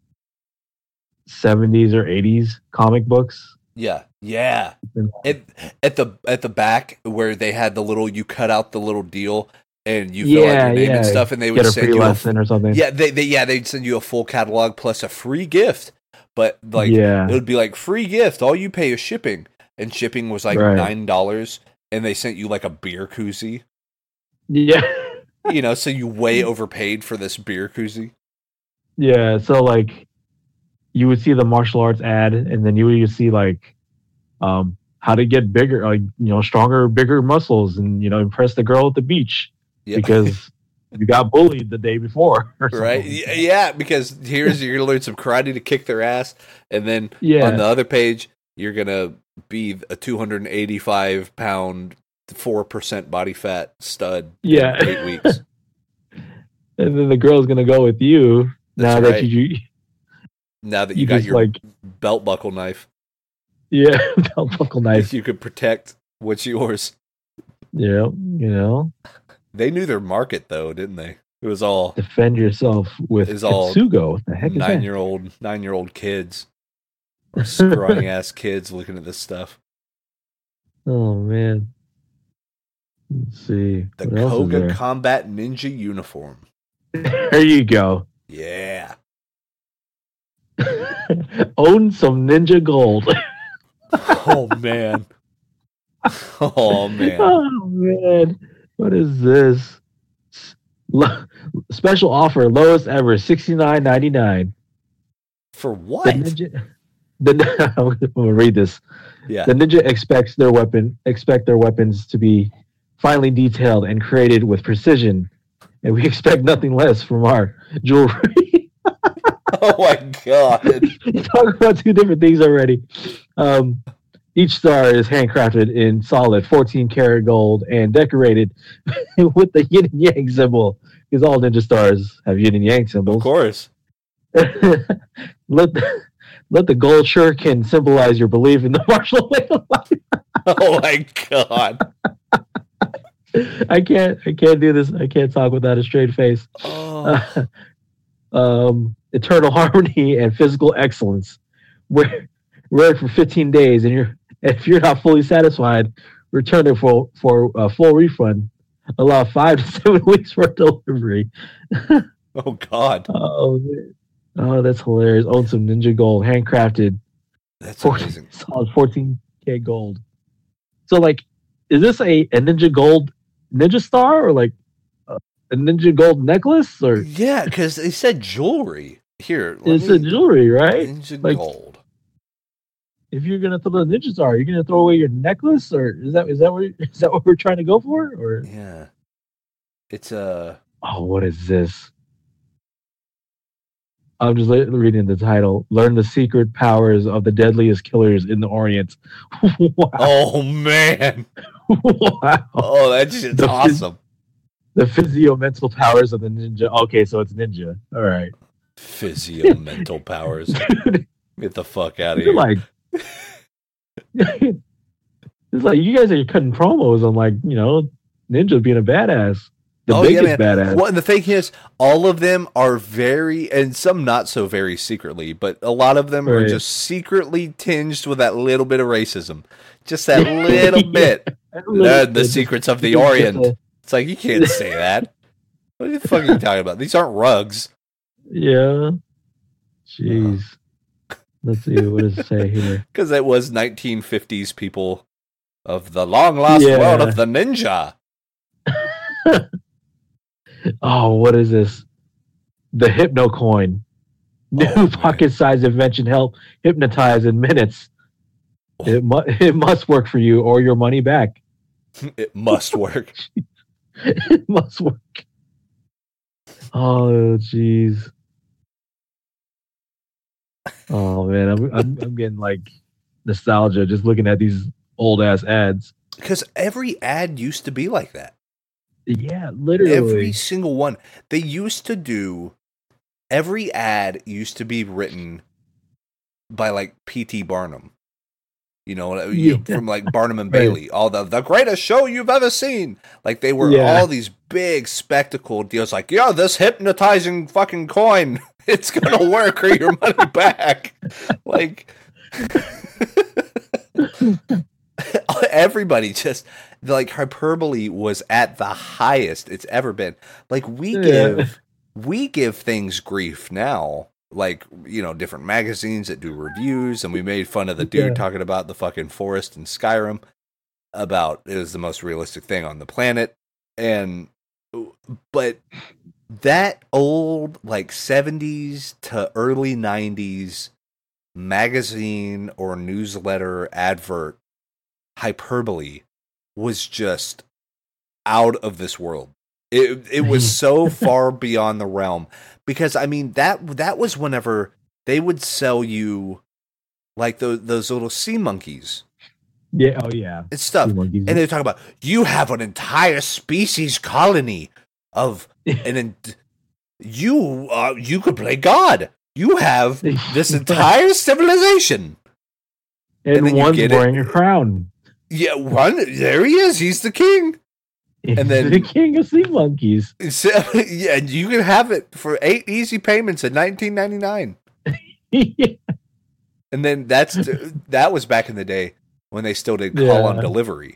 seventies or eighties comic books. Yeah, yeah. And- At, at the at the back where they had the little, you cut out the little deal and you fill out Yeah, your name and yeah. stuff, and they would Get a send free you a, lesson or something. yeah, they, they yeah they'd send you a full catalog plus a free gift. But like yeah, it would be like free gift, all you pay is shipping, and shipping was like Right. nine dollars, and they sent you like a beer koozie. yeah, You know, so you way overpaid for this beer koozie. yeah. So like, you would see the martial arts ad, and then you would see like, um, how to get bigger, like you know, stronger, bigger muscles, and you know, impress the girl at the beach Yeah. because you got bullied the day before, or Right? something. Y- Yeah, because here's you're gonna learn some karate to kick their ass, and then Yeah. on the other page you're gonna be a two hundred eighty-five pound, four percent body fat stud. in Yeah. eight weeks. And then the girl's gonna go with you That's now that right. you, Now that you, you got just your like, belt buckle knife, yeah, belt buckle knife. you could protect what's yours. Yeah, you know, They knew their market though, didn't they? It was all defend yourself with It's all Kitsugo. What the heck is nine that? year old nine year old kids or scrawny ass kids looking at this stuff. Oh man. Let's see. The What else is Koga there? Combat Ninja uniform. There you go. Yeah. Own some ninja gold. Oh man. Oh man. Oh man. What is this? Lo- special offer, lowest ever, sixty nine ninety nine. For The what? ninja. The, I'm gonna read this. Yeah. The ninja expects their weapon expect their weapons to be finely detailed and created with precision, and we expect nothing less from our jewelry. Oh my god. You talk about two different things already. Um, each star is handcrafted in solid fourteen karat gold and decorated with the yin and yang symbol, because all ninja stars have yin and yang Of symbols. course. let the, let the gold shuriken symbolize your belief in the martial way of life. Oh my god. I can't I can't do this. I can't talk without a straight face. Oh. um, eternal harmony and physical excellence. Wear wear it for fifteen days, and you're if you're not fully satisfied, return it for for a full refund. Allow five to seven weeks for delivery. Oh god. Oh, man. Oh, that's hilarious. Own some Ninja Gold, handcrafted, That's fourteen, amazing. solid fourteen K gold. So, like, is this a, a Ninja Gold Ninja Star, or like a, a Ninja Gold necklace, or Yeah, because they said jewelry. Here, let it's me- a jewelry, right? Ninja Like- gold. If you're gonna throw the Ninja Star, you're gonna throw away your necklace, or is that is that what is that what we're trying to go for? Or Yeah. It's a oh, what is this? I'm just li- reading the title. Learn the secret powers of the deadliest killers in the Orient. Wow. Oh man. Wow. Oh, that shit's The phys- awesome. The physio-mental powers of the ninja. Okay, so it's ninja. All right. Physio mental powers. Get the fuck out of You're here. like, it's like you guys are cutting promos on like you know ninja being a badass, the Oh, yeah, biggest man. badass. Well, and the thing is, all of them are very, and some not so very secretly, but a lot of them are Right. just secretly tinged with that little bit of racism. Just that little Yeah. bit. Learn the secrets of the Orient. It's like, you can't say that. What the fuck are you talking about? These aren't rugs. Yeah. Jeez. Uh. Let's see. What does it say here? Because it was nineteen fifties people of the long lost yeah. world of the ninja. Oh, what is this? The Hypno Coin. New oh, pocket-sized invention help hypnotize in minutes. Oh. It, mu- it must work for you or your money back. It must work. It must work. Oh, jeez. Oh, man. I'm, I'm, I'm getting, like, nostalgia just looking at these old-ass ads. Because every ad used to be like that. Yeah, literally. Every single one. They used to do... Every ad used to be written by, like, P T Barnum. You know, yeah. from, like, Barnum and Bailey. All the, the greatest show you've ever seen. Like, they were yeah. all these big spectacle deals. Like, yeah, this hypnotizing fucking coin, it's going to work or your money back. Like... Everybody just like hyperbole was at the highest it's ever been. Like we give yeah. we give things grief now. Like, you know, different magazines that do reviews, and we made fun of the dude yeah. talking about the fucking forest in Skyrim about it was the most realistic thing on the planet. And but that old like seventies to early nineties magazine or newsletter advert hyperbole was just out of this world. It it was so far beyond the realm, because I mean that that was whenever they would sell you like those those little sea monkeys. Yeah, oh yeah. And stuff. And they talk about you have an entire species colony of and you uh, you could play God. You have this entire civilization. And, and one's wearing it. a crown. Yeah, one there he is. He's the king. He's and then the king of sea monkeys. So, yeah, you can have it for eight easy payments in nineteen ninety-nine. Yeah. And then that's that was back in the day when they still did call yeah. on delivery.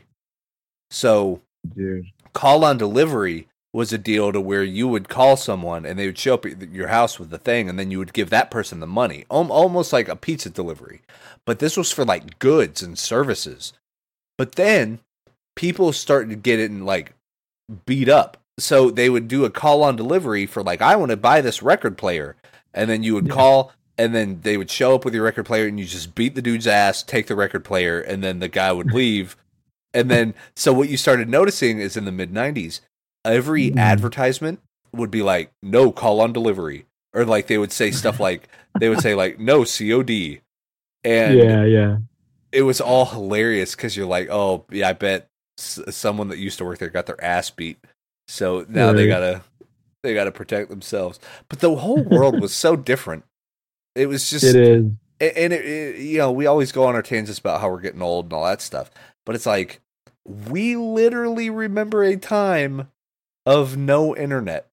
So, dude, call on delivery was a deal to where you would call someone and they would show up at your house with the thing, and then you would give that person the money, almost like a pizza delivery. But this was for like goods and services. But then people started to get it and like beat up. So they would do a call on delivery for like, I want to buy this record player. And then you would yeah. call, and then they would show up with your record player, and you just beat the dude's ass, take the record player, and then the guy would leave. And then, so what you started noticing is in the mid nineties, every mm-hmm. advertisement would be like, no call on delivery. Or like they would say stuff like, they would say like, no C O D. And yeah, yeah. It was all hilarious because you're like, oh, yeah, I bet s- someone that used to work there got their ass beat. So now right. they gotta they gotta protect themselves. But the whole world was so different. It was just, it is, and it, it, you know, we always go on our tangents about how we're getting old and all that stuff. But it's like we literally remember a time of no internet.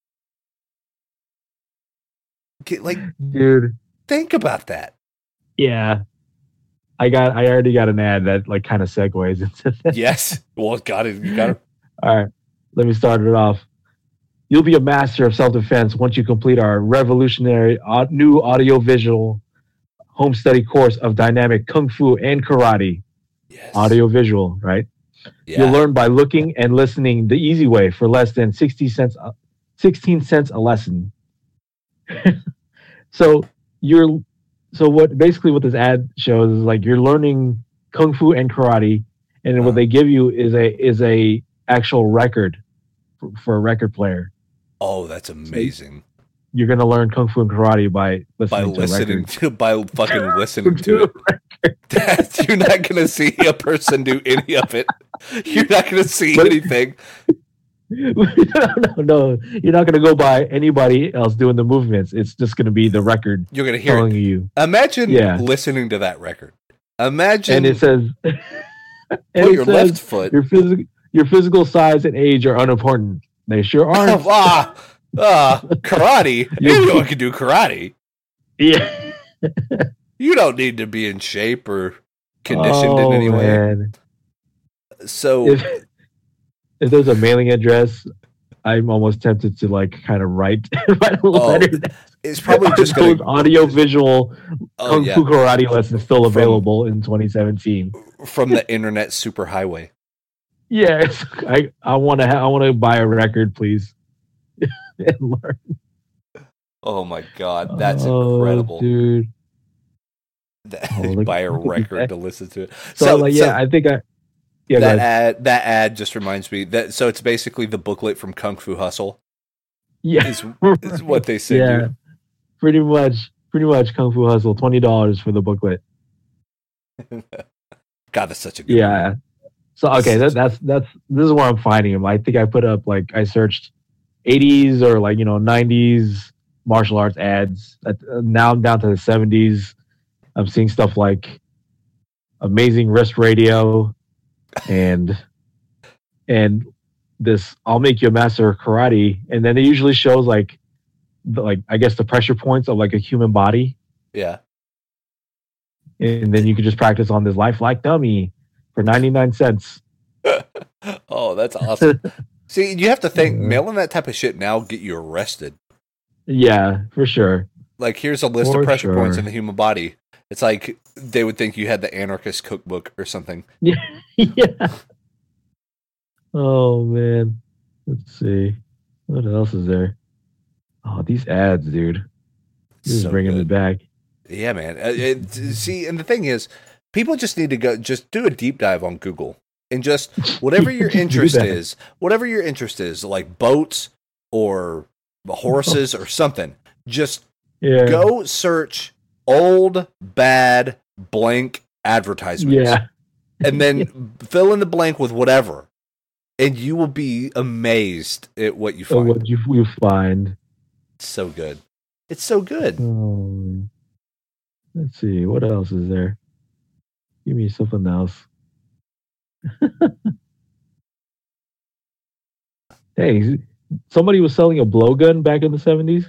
Like, dude, think about that. Yeah. I got. I already got an ad that like kind of segues into this. Yes. Well, got it. You got it. All right. Let me start it off. You'll be a master of self-defense once you complete our revolutionary uh, new audio-visual home study course of dynamic kung fu and karate. Yes. Audio-visual, right? Yeah. You'll learn by looking and listening the easy way for less than sixty cents, uh, sixteen cents a lesson. So you're. So what basically what this ad shows is like you're learning kung fu and karate, and uh-huh. what they give you is a is a actual record for, for a record player. Oh, that's amazing! So you're gonna learn kung fu and karate by listening by listening to, to by fucking listening to it. That, you're not gonna see a person do any of it. You're not gonna see but, anything. no, no, no. You're not going to go by anybody else doing the movements. It's just going to be the record. You're going to hear it. You. Imagine yeah. listening to that record. Imagine. And it says, and put it your says, left foot. Your, phys- your physical size and age are unimportant. They sure aren't. ah, ah, karate. Anyone can do karate. Yeah. You don't need to be in shape or conditioned oh, in any way. Man. So If if there's a mailing address, I'm almost tempted to like kind of write write a oh, letter. it's probably Are just those gonna. audio visual Oh Kung yeah, Fu karate lessons still from available in twenty seventeen? from the internet superhighway. Yes, I I want to ha- I want to buy a record, please. And learn. Oh my god, that's Oh, incredible. dude. That, Oh, look, buy a look at these record ads. to listen to it. So, So, like, so yeah, I think I yeah, go that ahead. ad, that ad just reminds me that. So it's basically the booklet from Kung Fu Hustle. Yeah, Is is right. what they send Yeah, pretty much, pretty much Kung Fu Hustle, twenty dollars for the booklet. you. God, that's such a good movie. Yeah. So okay, that, that's that's this is where I'm finding them. I think I put up like I searched eighties or like you know nineties martial arts ads. At, uh, now I'm down to the seventies. I'm seeing stuff like Amazing Wrist Radio and and this I'll make you a master of karate, and then it usually shows like the, like I guess the pressure points of like a human body, Yeah. and then you can just practice on this lifelike dummy for ninety-nine cents. Oh, that's awesome. See, you have to think Yeah. mailing that type of shit now get you arrested. Yeah, for sure. Like, here's a list For of pressure points sure. in the human body. It's like they would think you had the anarchist cookbook or something. Yeah. Yeah. Oh man. Let's see. What else is there? Oh, these ads, dude. This is So bringing me good. back. Yeah, man. Uh, it, see, and the thing is, people just need to go, just do a deep dive on Google and just whatever your Just do interest that. is, whatever your interest is, like boats or horses or something, just Yeah. go search old bad blank advertisements Yeah. and then fill in the blank with whatever, and you will be amazed at what you So find. what you you find? It's so good. It's so good. Oh, let's see. What else is there? Give me something else. Hey, somebody was selling a blowgun back in the seventies.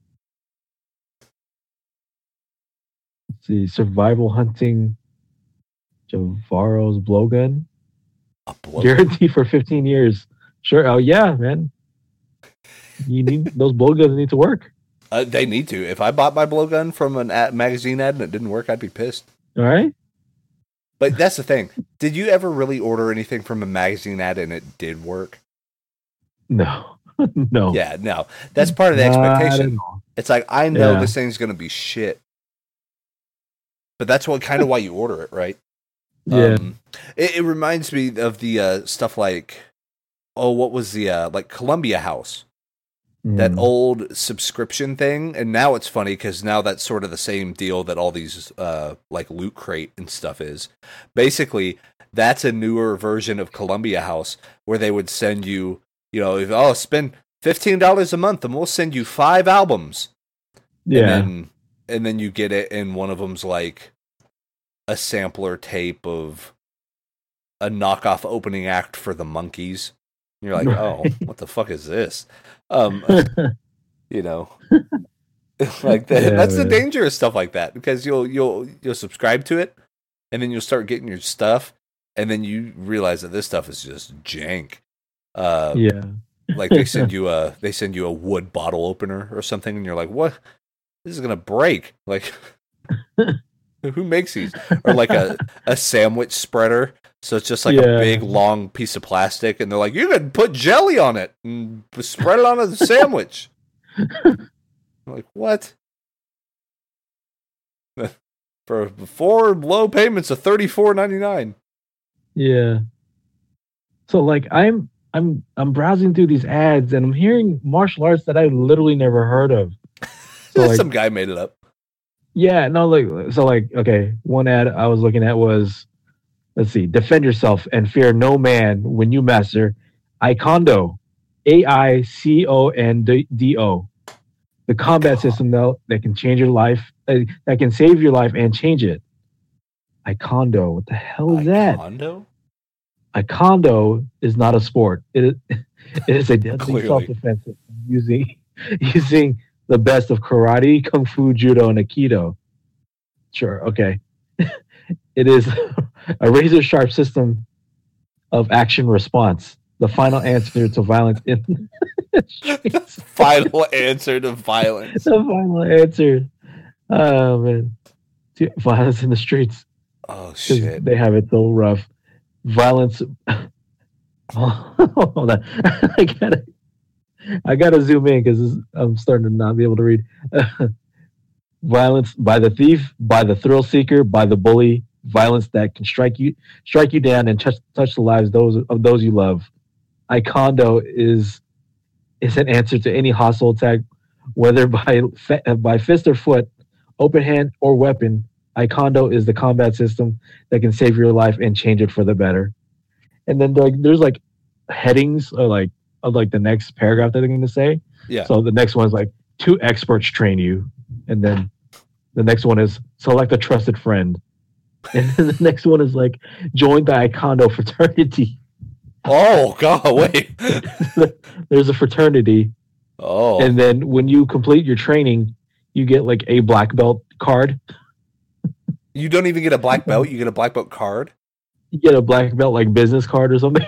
Let's see. Survival hunting. Javaro's blowgun. A blow. Guarantee for fifteen years. Sure. Oh yeah, man. You need those blowguns need to work. Uh, they need to. If I bought my blowgun from an ad, magazine ad and it didn't work, I'd be pissed. All right. But that's the thing. Did you ever really order anything from a magazine ad and it did work? No. No. Yeah, no. That's part of the Not expectation. at all. It's like, I know Yeah. this thing's going to be shit. But that's what kind of why you order it, right? Yeah. Um, it, it reminds me of the uh, stuff like, oh, what was the, uh, like Columbia House? That Mm. old subscription thing, and now it's funny because now that's sort of the same deal that all these uh like Loot Crate and stuff is. Basically, that's a newer version of Columbia House where they would send you, you know, if, oh, spend fifteen dollars a month and we'll send you five albums. Yeah. And then, and then you get it, and one of them's like a sampler tape of a knockoff opening act for the Monkees. And you're like, oh, what the fuck is this? Um, you know, like that. Yeah, That's the man. danger of stuff like that, because you'll you'll you'll subscribe to it, and then you'll start getting your stuff, and then you realize that this stuff is just jank. Uh, Yeah. like they send you a they send you a wood bottle opener or something, and you're like, what? This is gonna break. Like, who makes these? Or like a a sandwich spreader. So it's just like Yeah. a big long piece of plastic, and they're like, you can put jelly on it and spread it on a sandwich. I'm like, what? For four low payments of thirty four ninety nine. Yeah. So like I'm I'm I'm browsing through these ads and I'm hearing martial arts that I literally never heard of. So like Some guy made it up. yeah, no like so like okay, one ad I was looking at was let's see, defend yourself and fear no man when you master Aikido. A I C O N D O. The combat God. system that, that can change your life, uh, that can save your life and change it. Aikido. What the hell is that? Condo? Aikido is not a sport. It is, it is a deadly Clearly. self-defense system using using the best of karate, kung fu, judo, and aikido. Sure, okay. It is a razor sharp system of action response. The final answer to violence in the streets. Final answer to violence. The final answer. Oh man, to violence in the streets. Oh shit! They have it so rough. Violence. Hold on, I gotta, I gotta zoom in because I'm starting to not be able to read. Violence by the thief, by the thrill seeker, by the bully. Violence that can strike you, strike you down, and touch touch the lives those of those you love. Icondo is is an answer to any hostile attack, whether by by fist or foot, open hand or weapon. Icondo is the combat system that can save your life and change it for the better. And then like there's like headings or like of like the next paragraph that they're going to say. Yeah. So the next one is like two experts train you, and then the next one is select a trusted friend, and then the next one is like join the Icondo fraternity. Oh God! Wait. There's a fraternity. Oh. And then when you complete your training, you get like a black belt card. You don't even get a black belt. You get a black belt card. You get a black belt like business card or something.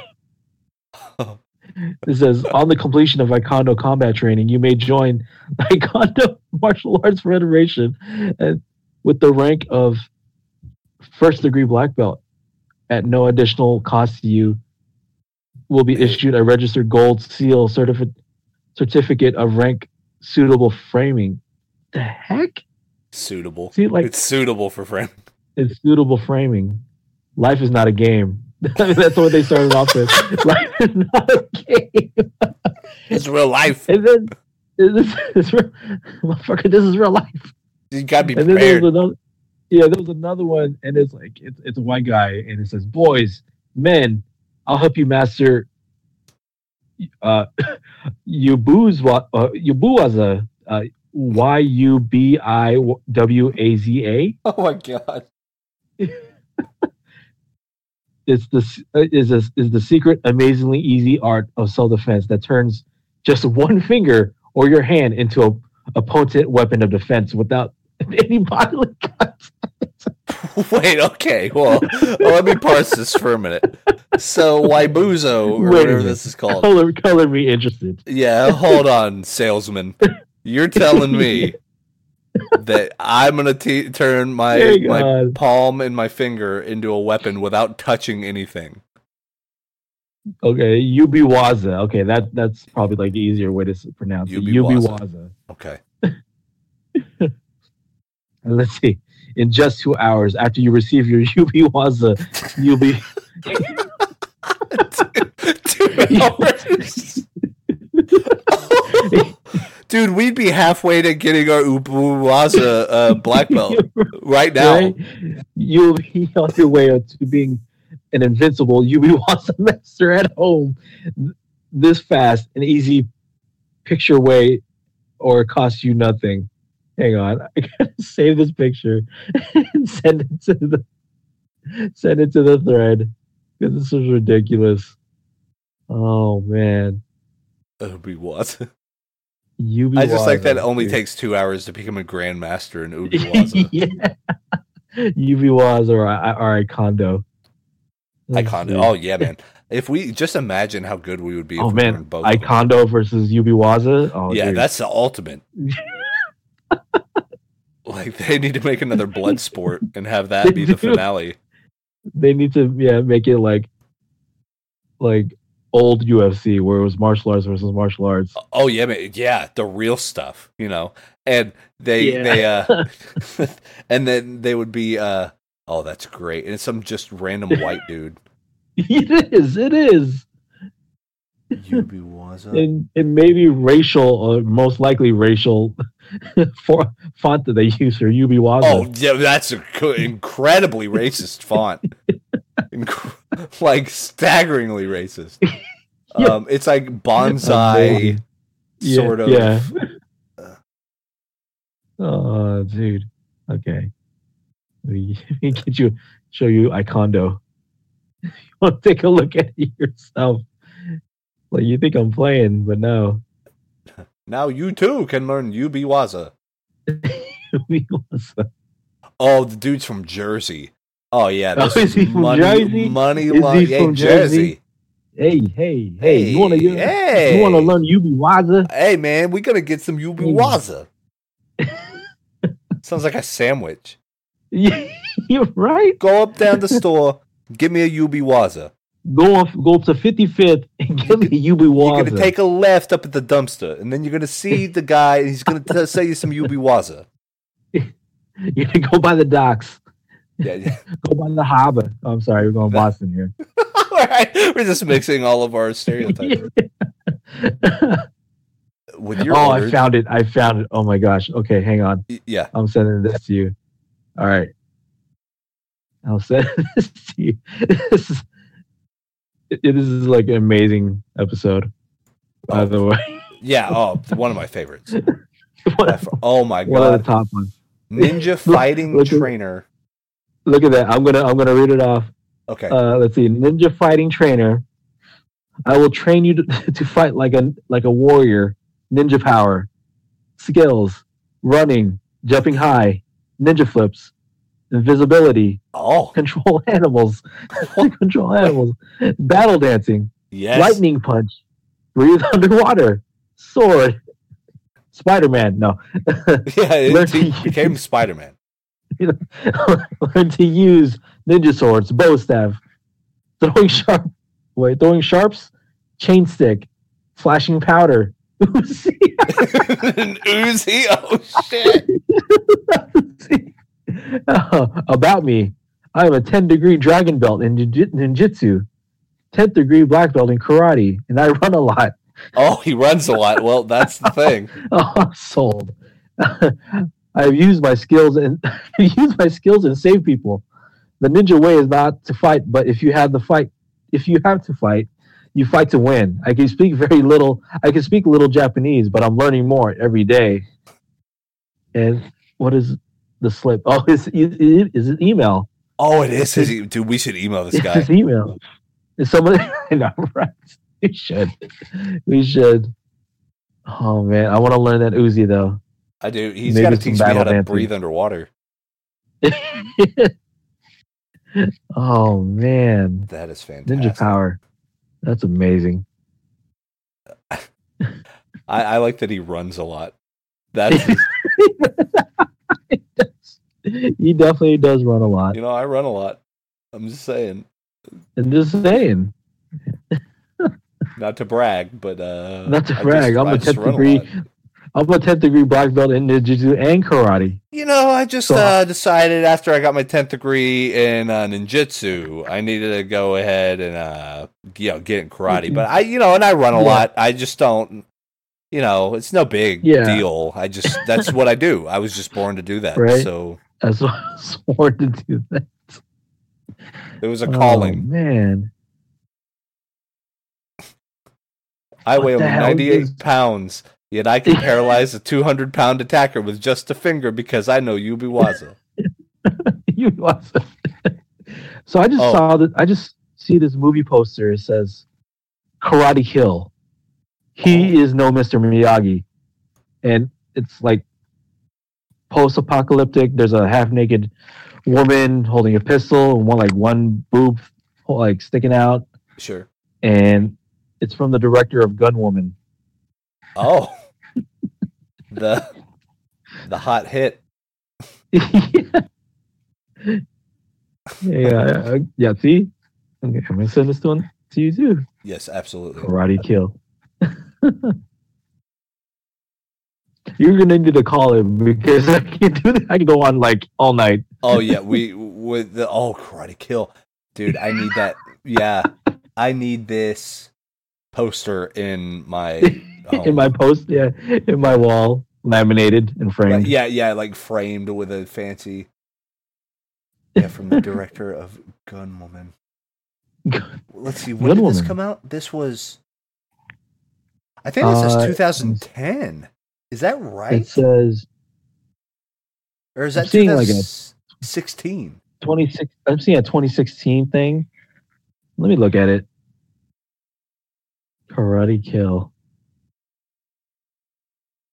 It says on the completion of Icondo combat training, you may join the Icondo Martial Arts Federation and with the rank of first degree black belt at no additional cost to you. Will be issued a registered gold seal certificate certificate of rank suitable framing. The heck? Suitable. See, like it's suitable for framing. It's suitable framing. Life is not a game. I mean, that's what they started off with. Life is not a game. It's real life. And then this is real, motherfucker. This is real life. You gotta be and prepared. Then there was another, yeah, there was another one, and it's like it's it's a white guy, and it says, "Boys, men, I'll help you master uh Yubuwaza, uh, Yubuwaza, uh, Y U B I W A Z A." Oh my God. It's the is a, is the secret, amazingly easy art of self-defense that turns just one finger or your hand into a, a potent weapon of defense without any bodily contact. Wait, okay. Well, well, let me parse this for a minute. So, Waibuzo, or Wait whatever this is called. Color, color me interested. Yeah, hold on, salesman. You're telling me that I'm going to turn my, my palm and my finger into a weapon without touching anything. Okay, Yubiwaza. Okay, that that's probably like the easier way to pronounce it. Yubiwaza. Okay. Let's see. In just two hours after you receive your Yubiwaza, you'll be... two hours? Dude, we'd be halfway to getting our Ubuwaza uh, black belt right now. Right? You'll be on your way to being an invincible Ubiwaza master at home this fast and easy picture way, or it costs you nothing. Hang on, I gotta save this picture and send it to the send it to the thread because this is ridiculous. Oh man, Ubiwaza. Ubiwaza. I just like that it only takes two hours to become a grandmaster in Ubiwaza. Yeah, Ubiwaza or or Icondo. Icondo. Oh yeah, man. If we just imagine how good we would be. Oh if man, we both Icondo versus Ubiwaza. Oh yeah, dude. That's the ultimate. Like they need to make another blood sport and have that be the finale. They need to yeah make it like like old U F C where it was martial arts versus martial arts. Oh yeah, man. Yeah, the real stuff, you know. And they yeah. they uh and then they would be uh oh that's great. And it's some just random white dude. It is, it is. Ubiwaza. And and maybe racial or most likely racial for font that they use for Ubiwaza. Oh yeah, that's an incredibly racist font. Inc- like staggeringly racist. Yeah. Um, it's like bonsai yeah, sort of. Yeah. Oh, dude. Okay. Let me, let me get you, show you Icondo. You want to take a look at it yourself? Like you think I'm playing, but no. Now you too can learn Ubiwaza. Ubiwaza. Oh, the dude's from Jersey. Oh yeah, Oh, this is is he from money, Jersey? money, Is long, he yeah, from Jersey. Jersey? Hey, hey, hey! You wanna Hey, you, hey. you wanna learn Yubi Waza? Hey man, we gotta get some Yubi Hey. Waza. Sounds like a sandwich. You're right. Go up down the store, give me a Yubi Waza. Go off, go up to fifty-fifth and give me a Yubi Waza. You're gonna take a left up at the dumpster, and then you're gonna see the guy, and he's gonna t- sell you some Yubi Waza. You're gonna go by the docks. Yeah, yeah. Go by the harbor. Oh, I'm sorry, we're going Boston here. All right, we're just mixing all of our stereotypes. With your oh, order, I found it. I found it. Oh my gosh. Okay, hang on. yeah. I'm sending this to you. All right. I'll send this to you. This is, it, this is like an amazing episode, by Oh. the way. Yeah, oh, one of my favorites. One, Oh my one of the god. top ones. Ninja fighting look at- trainer. Look at that. I'm gonna I'm gonna read it off. Okay. Uh, let's see. Ninja fighting trainer. I will train you to, to fight like a like a warrior. Ninja power, skills, running, jumping high, ninja flips, invisibility, Oh, control animals, control animals, battle dancing, yes. lightning punch, breathe underwater, sword, Spider-Man. No, Yeah, Learn it, he to- became Spider-Man. learn to use ninja swords, bow staff, throwing sharp, wait, throwing sharps, chain stick, flashing powder. Uzi. An Uzi? Oh, shit. Uh, about me, I am a ten degree dragon belt in ninj- ninjutsu, tenth degree black belt in karate, and I run a lot. Oh, he runs a lot. Well, that's the thing. Oh, I'm sold. I've used my skills and used my skills and save people. The ninja way is not to fight, but if you have the fight, if you have to fight, you fight to win. I can speak very little. I can speak little Japanese, but I'm learning more every day. And what is the slip? Oh, it's, it, it's an email. Oh, it is. His e- Dude, we should email this It's guy. his email. Is somebody? I know, right? We should. We should. Oh man, I want to learn that Uzi though. I do. He's Maybe got to some teach me how battle to dancing. breathe underwater. Oh man, That is fantastic. ninja power. That's amazing. I, I like that he runs a lot. That's, He definitely does run a lot. you know, I run a lot. I'm just saying. And just saying, Not to brag, but uh not to I brag, just- I'm I a just tenth run degree. lot. I'm a tenth degree black belt in ninjutsu and karate. You know, I just So- uh, decided after I got my tenth degree in uh, ninjutsu, I needed to go ahead and uh, you know get in karate. But I, you know, and I run a Yeah. lot. I just don't, you know, it's no big Yeah. deal. I just that's what I do. I was just born to do that. Right. So That's why I swore to do that. it was a Oh, calling. man. I what weigh the only hell ninety-eight is- pounds, yet I can paralyze a two hundred pound attacker with just a finger because I know Yubiwaza. You wasn't. So I just Oh. saw that. I just see this movie poster. It says Karate Kill. He Oh. is no Mister Miyagi, and it's like post-apocalyptic. There's a half-naked woman holding a pistol and one like one boob like sticking out, Sure. and it's from the director of Gunwoman. Oh, the the hot hit. yeah, uh, yeah. See, okay, I'm gonna send this to, one, to you too. Yes, absolutely. Karate Kill. You're gonna need to call him because I can't do that. I can go on like all night. Oh yeah, we with the oh Karate Kill, dude. I need that. Yeah, I need this poster in my home. In my post, yeah, in my wall, laminated and Like, framed. yeah, yeah, like framed with a fancy. Yeah, from the director of Gunwoman. Let's see, when did this Gunwoman. come out? This was. I think this is Uh, twenty ten. Is that right? It says Or is I'm that seeing like a- twenty sixteen? twenty-six. I'm seeing a twenty sixteen thing. Let me look at it. Karate Kill.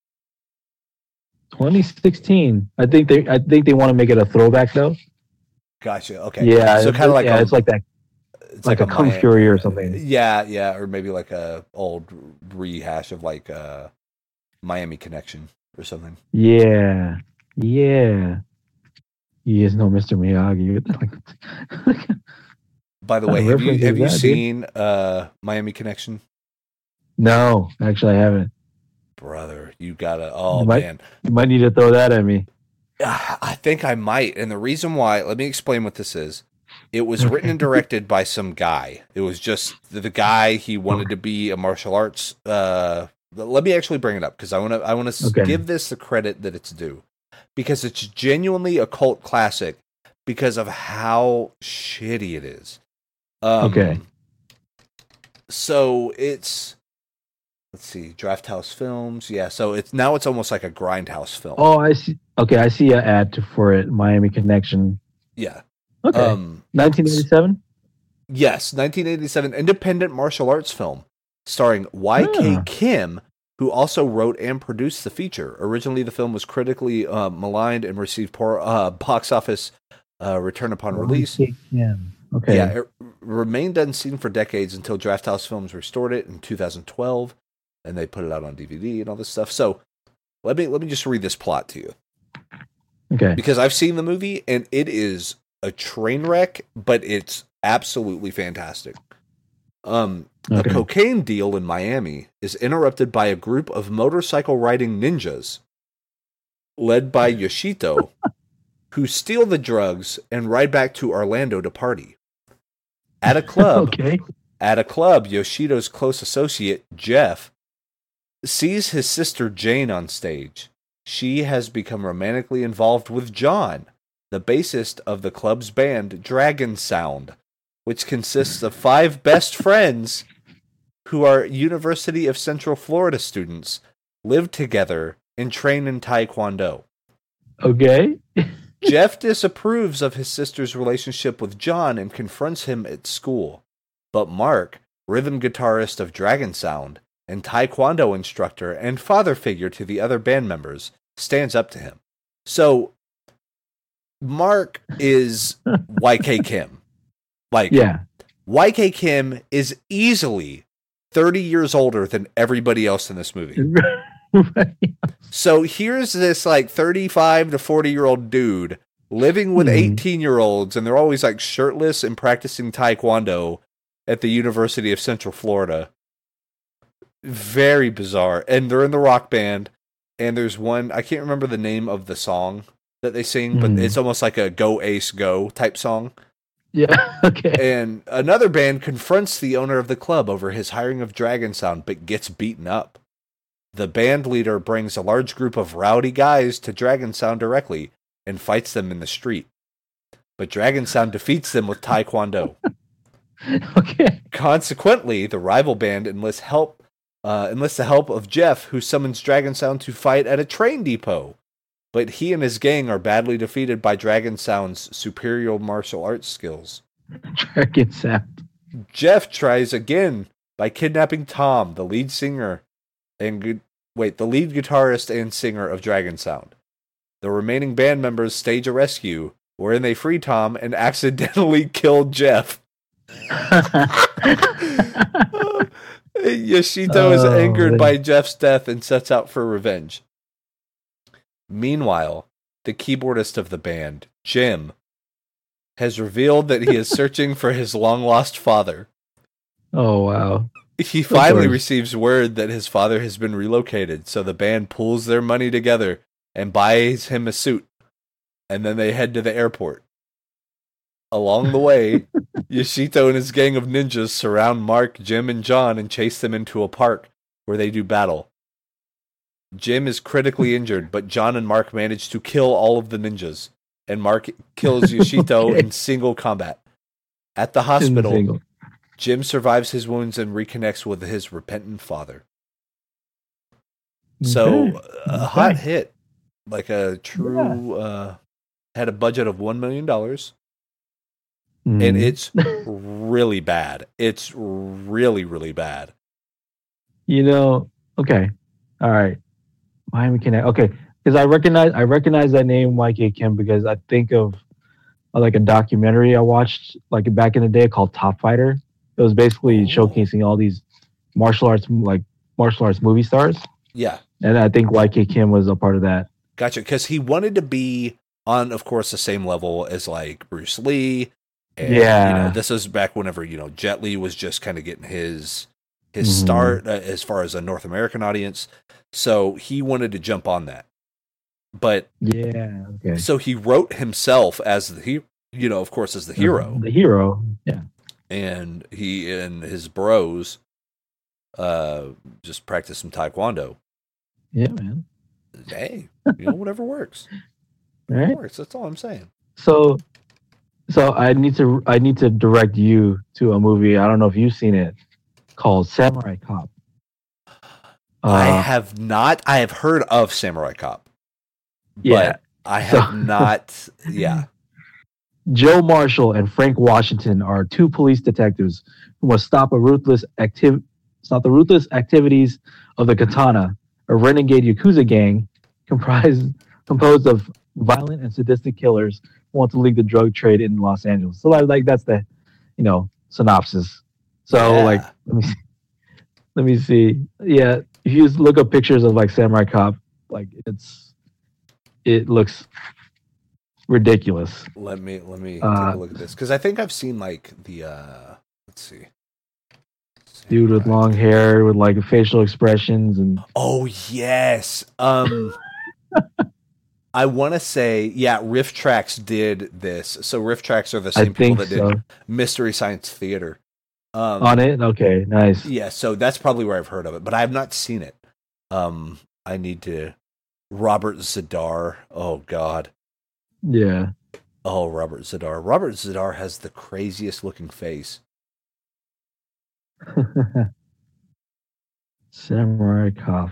twenty sixteen. I think they. I think they want to make it a throwback though. Gotcha. Okay. Yeah, So kind of like yeah, a, it's like that, it's like, like a a Kung Maya, Fury or something. yeah, yeah, or maybe like a old rehash of like uh Miami Connection or something. Yeah, yeah. He is no mister Miyagi. What By the kind way, of have you reference have is you that, dude? seen uh Miami Connection? No, actually, I haven't. Brother, you gotta. You Oh might, man, you might need to throw that at me. Ah, I think I might. And the reason why, let me explain what this is. It was written Okay. and directed by some guy. It was just the, the guy. He wanted Okay. to be a martial arts. Uh, let me actually bring it up because I want to. I want to Okay. give this the credit that it's due because it's genuinely a cult classic because of how shitty it is. Um, Okay. So it's let's see, Draft House Films. Yeah. So it's now it's almost like a grindhouse film. Oh, I see. Okay, I see an ad to, for it. Miami Connection. Yeah. Okay. Um, nineteen eighty-seven. Yes, nineteen eighty-seven independent martial arts film starring Y K Ah. Kim, who also wrote and produced the feature. Originally, the film was critically uh, maligned and received poor uh, box office uh, return upon release. Y K Kim. Okay. Yeah, it remained unseen for decades until Draft House Films restored it in two thousand twelve, and they put it out on D V D and all this stuff. So let me let me just read this plot to you. Okay. Because I've seen the movie and it is a train wreck, but it's absolutely fantastic. Um, Okay. A cocaine deal in Miami is interrupted by a group of motorcycle riding ninjas led by Yoshito, who steal the drugs and ride back to Orlando to party. At a club, Okay. at a club, Yoshito's close associate, Jeff, sees his sister Jane on stage. She has become romantically involved with John, the bassist of the club's band Dragon Sound, which consists of five best friends who are University of Central Florida students, live together, and train in Taekwondo. Okay. Jeff disapproves of his sister's relationship with John and confronts him at school. But Mark, rhythm guitarist of Dragon Sound, and Taekwondo instructor and father figure to the other band members, stands up to him. So, Mark is Y K Kim. Like, Yeah. Y K Kim is easily thirty years older than everybody else in this movie. Right. So here's this like thirty-five to forty year old dude living with Hmm. eighteen year olds, and they're always like shirtless and practicing Taekwondo at the University of Central Florida. Very bizarre. And they're in the rock band, and there's one, I can't remember the name of the song that they sing, but Hmm. it's almost like a Go Ace Go type song. Yeah. Okay. And another band confronts the owner of the club over his hiring of Dragon Sound, but gets beaten up. The band leader brings a large group of rowdy guys to Dragon Sound directly and fights them in the street. But Dragon Sound defeats them with Taekwondo. Okay. Consequently, the rival band enlists help, uh, enlists the help of Jeff, who summons Dragon Sound to fight at a train depot. But he and his gang are badly defeated by Dragon Sound's superior martial arts skills. Dragon Sound. Jeff tries again by kidnapping Tom, the lead singer, and gu- wait, the lead guitarist and singer of Dragon Sound. The remaining band members stage a rescue, wherein they free Tom and accidentally kill Jeff. Yoshito is Oh, angered man. by Jeff's death and sets out for revenge. Meanwhile, the keyboardist of the band, Jim, has revealed that he is searching for his long-lost father. Oh, wow. He finally course. receives word that his father has been relocated, so the band pulls their money together and buys him a suit, and then they head to the airport. Along the way, Yoshito and his gang of ninjas surround Mark, Jim, and John and chase them into a park where they do battle. Jim is critically injured, but John and Mark manage to kill all of the ninjas, and Mark kills Yoshito Okay. in single combat. At the hospital, Single. Jim survives his wounds and reconnects with his repentant father. So, Okay. a Okay. hot hit. Like a true, uh, had a budget of one million dollars, and Mhm. it's really bad. It's really, really bad. You know, okay. All right. Miami Connect. Okay. Because I recognize I recognize that name Y K Kim because I think of uh, like a documentary I watched like back in the day called Top Fighter. It was basically Oh. showcasing all these martial arts like martial arts movie stars, Yeah, and I think Y K Kim was a part of that. gotcha. Because he wanted to be on, of course, the same level as like Bruce Lee. And, Yeah. you know, this was back whenever, you know, Jet Li was just kind of getting his his Mhm. start uh, as far as a North American audience. So he wanted to jump on that. But Yeah. Okay. so he wrote himself as the he, you know, of course, as the hero, The hero. Yeah. and he and his bros uh just practice some taekwondo. Yeah, man. Hey, you know, whatever works. All Whatever right. works. That's all I'm saying. So, so I need to I need to direct you to a movie. I don't know if you've seen it called Samurai Cop. I Uh, have not. I have heard of Samurai Cop, yeah. but I have So- not. Yeah. Joe Marshall and Frank Washington are two police detectives who must stop a ruthless activ- stop the ruthless activities of the Katana, a renegade yakuza gang comprised composed of violent and sadistic killers who want to lead the drug trade in Los Angeles. So like, like that's the, you know, synopsis. So Yeah. like let me see. let me see. Yeah, if you just look up pictures of like Samurai Cop, like it's it looks ridiculous. Let me let me Uh, take a look at this because I think I've seen like the. uh Let's see. Dude with Samurai long hair with like facial expressions and Oh yes. Um I want to say yeah, Riff Tracks did this. So Riff Tracks are the I same people think that so. did Mystery Science Theater. Um On it? Okay, nice. Yeah, so that's probably where I've heard of it, but I have not seen it. Um I need to Robert Zadar. Oh god. Yeah. Oh, Robert Zadar. Robert Zadar has the craziest looking face. Samurai Cop.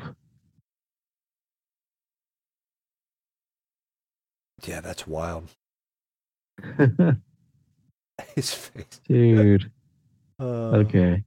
Yeah, that's wild. His face. Dude. Uh, Okay.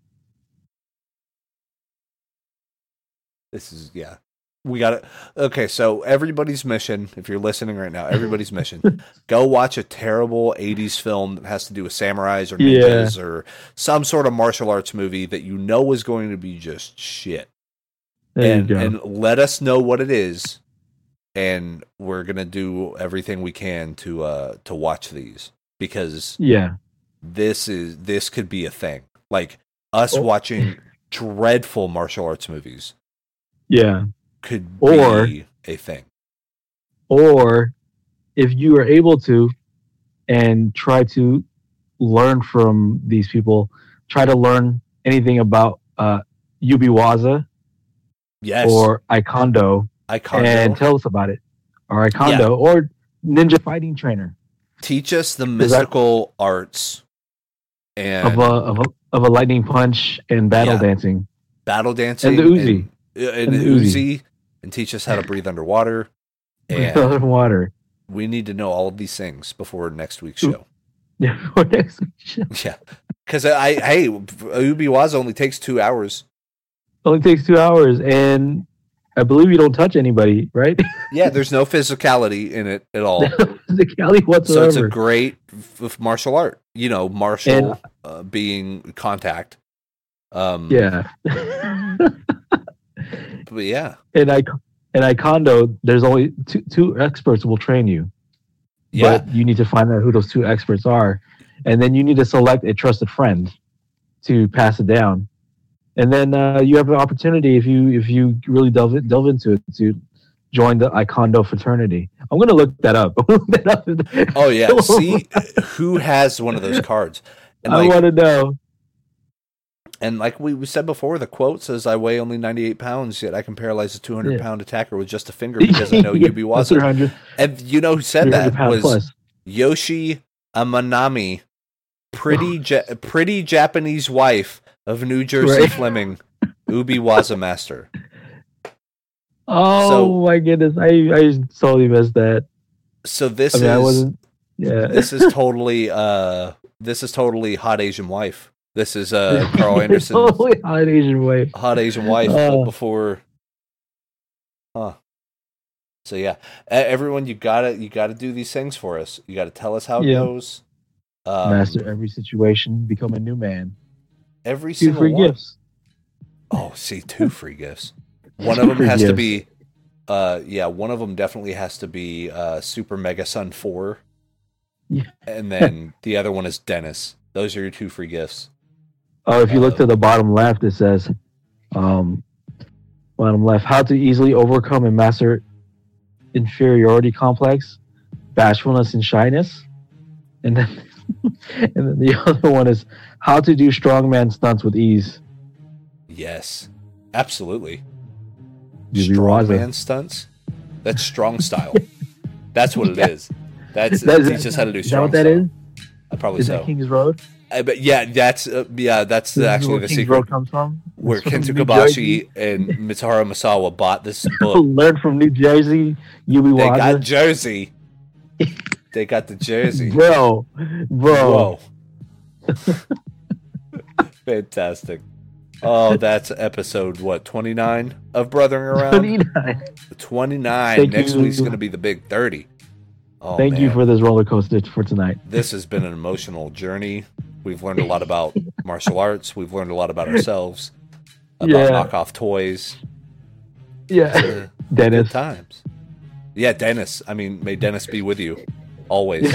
This is yeah. We got it. Okay, so everybody's mission, if you're listening right now, everybody's mission, go watch a terrible eighties film that has to do with samurais or ninjas or some sort of martial arts movie that you know is going to be just shit. There and you go. and let us know what it is, and we're gonna do everything we can to uh to watch these because yeah. this is this could be a thing. Like us Oh. watching dreadful martial arts movies Yeah. could Or- be a thing. Or if you are able to and try to learn from these people, try to learn anything about uh Ubiwaza Yes. or Ikondo Icon and tell us about it. Or Ikondo or Ninja Fighting Trainer teach us the that- mystical arts and of a, of a of a lightning punch and battle Yeah. dancing. battle dancing and the Uzi. and, and, And the the Uzi. Uzi, and teach us how to breathe underwater. With And water. we need to know all of these things before next week's Ooh. show. Yeah, for next week's show. Yeah, because I hey, Ubiwaza only takes two hours. Only takes two hours, and I believe you don't touch anybody, right? Yeah, there's no physicality in it at all. Physicality So whatsoever. it's a great f- martial art. You know, martial And- uh, being contact. Um, yeah. but yeah, and I and Ikondo, there's only two two experts will train you. yeah, But you need to find out who those two experts are, and then you need to select a trusted friend to pass it down. And then uh, you have an opportunity if you if you really delve it, delve into it to join the Ikondo fraternity. I'm gonna look that up. Look that up. oh yeah. See who has one of those cards, and I like, want to know. and like we, we said before, the quote says, "I weigh only ninety-eight pounds, yet I can paralyze a two hundred Yeah. pound attacker with just a finger because I know Yeah, Ubiwaza." three hundred, And you know who said three hundred that pounds was plus. Yoshi Amanami, pretty ja- pretty Japanese wife of New Jersey Right. Fleming, Ubiwaza master. Oh So- my goodness, I I totally missed that. So this I mean, is I wasn't. Yeah. this is totally uh this is totally hot Asian wife. This is uh Carl Anderson's Totally hot Asian way. hot Asian wife Oh. before. Huh. So yeah, E- everyone, you gotta you gotta do these things for us. You gotta tell us how it Yeah. goes. Um, Master every situation, become a new man. every Two single free one. gifts. Oh, see, two free gifts. One of them free has to gifts. be, uh, yeah, one of them definitely has to be uh, Super Mega Sun four, Yeah. and then the other one is Dennis. Those are your two free gifts. Oh, if you look Uh, to the bottom left, it says, um, bottom left, how to easily overcome and master inferiority complex, bashfulness and shyness, and then and then the other one is how to do strongman stunts with ease. Yes, absolutely. Yubi Strong Waza. man stunts. That's strong style. That's what it Yeah. is. That's That- teach us how to do Is that strong what that style. is? Uh, probably Is so. that King's Road? Uh, but yeah, that's uh, yeah, that's This is actually where the King's secret Road comes from. where It's from Kento New Kobashi and Mitsuharu Masawa bought this book. Learn from New Jersey, Yubi They got Waza. Jersey. They got the Jersey. Bro, bro. Whoa. Fantastic. Oh, that's episode, what, twenty-nine of Brothering Around? twenty-nine. twenty-nine. Thank Next you. week's going to be the big thirty. Oh, Thank you man. for this roller coaster for tonight. This has been an emotional journey. We've learned a lot about martial arts. We've learned a lot about ourselves, about Yeah. knockoff toys. Yeah. Uh, Dennis. Good times. Yeah, Dennis. I mean, may Dennis be with you always.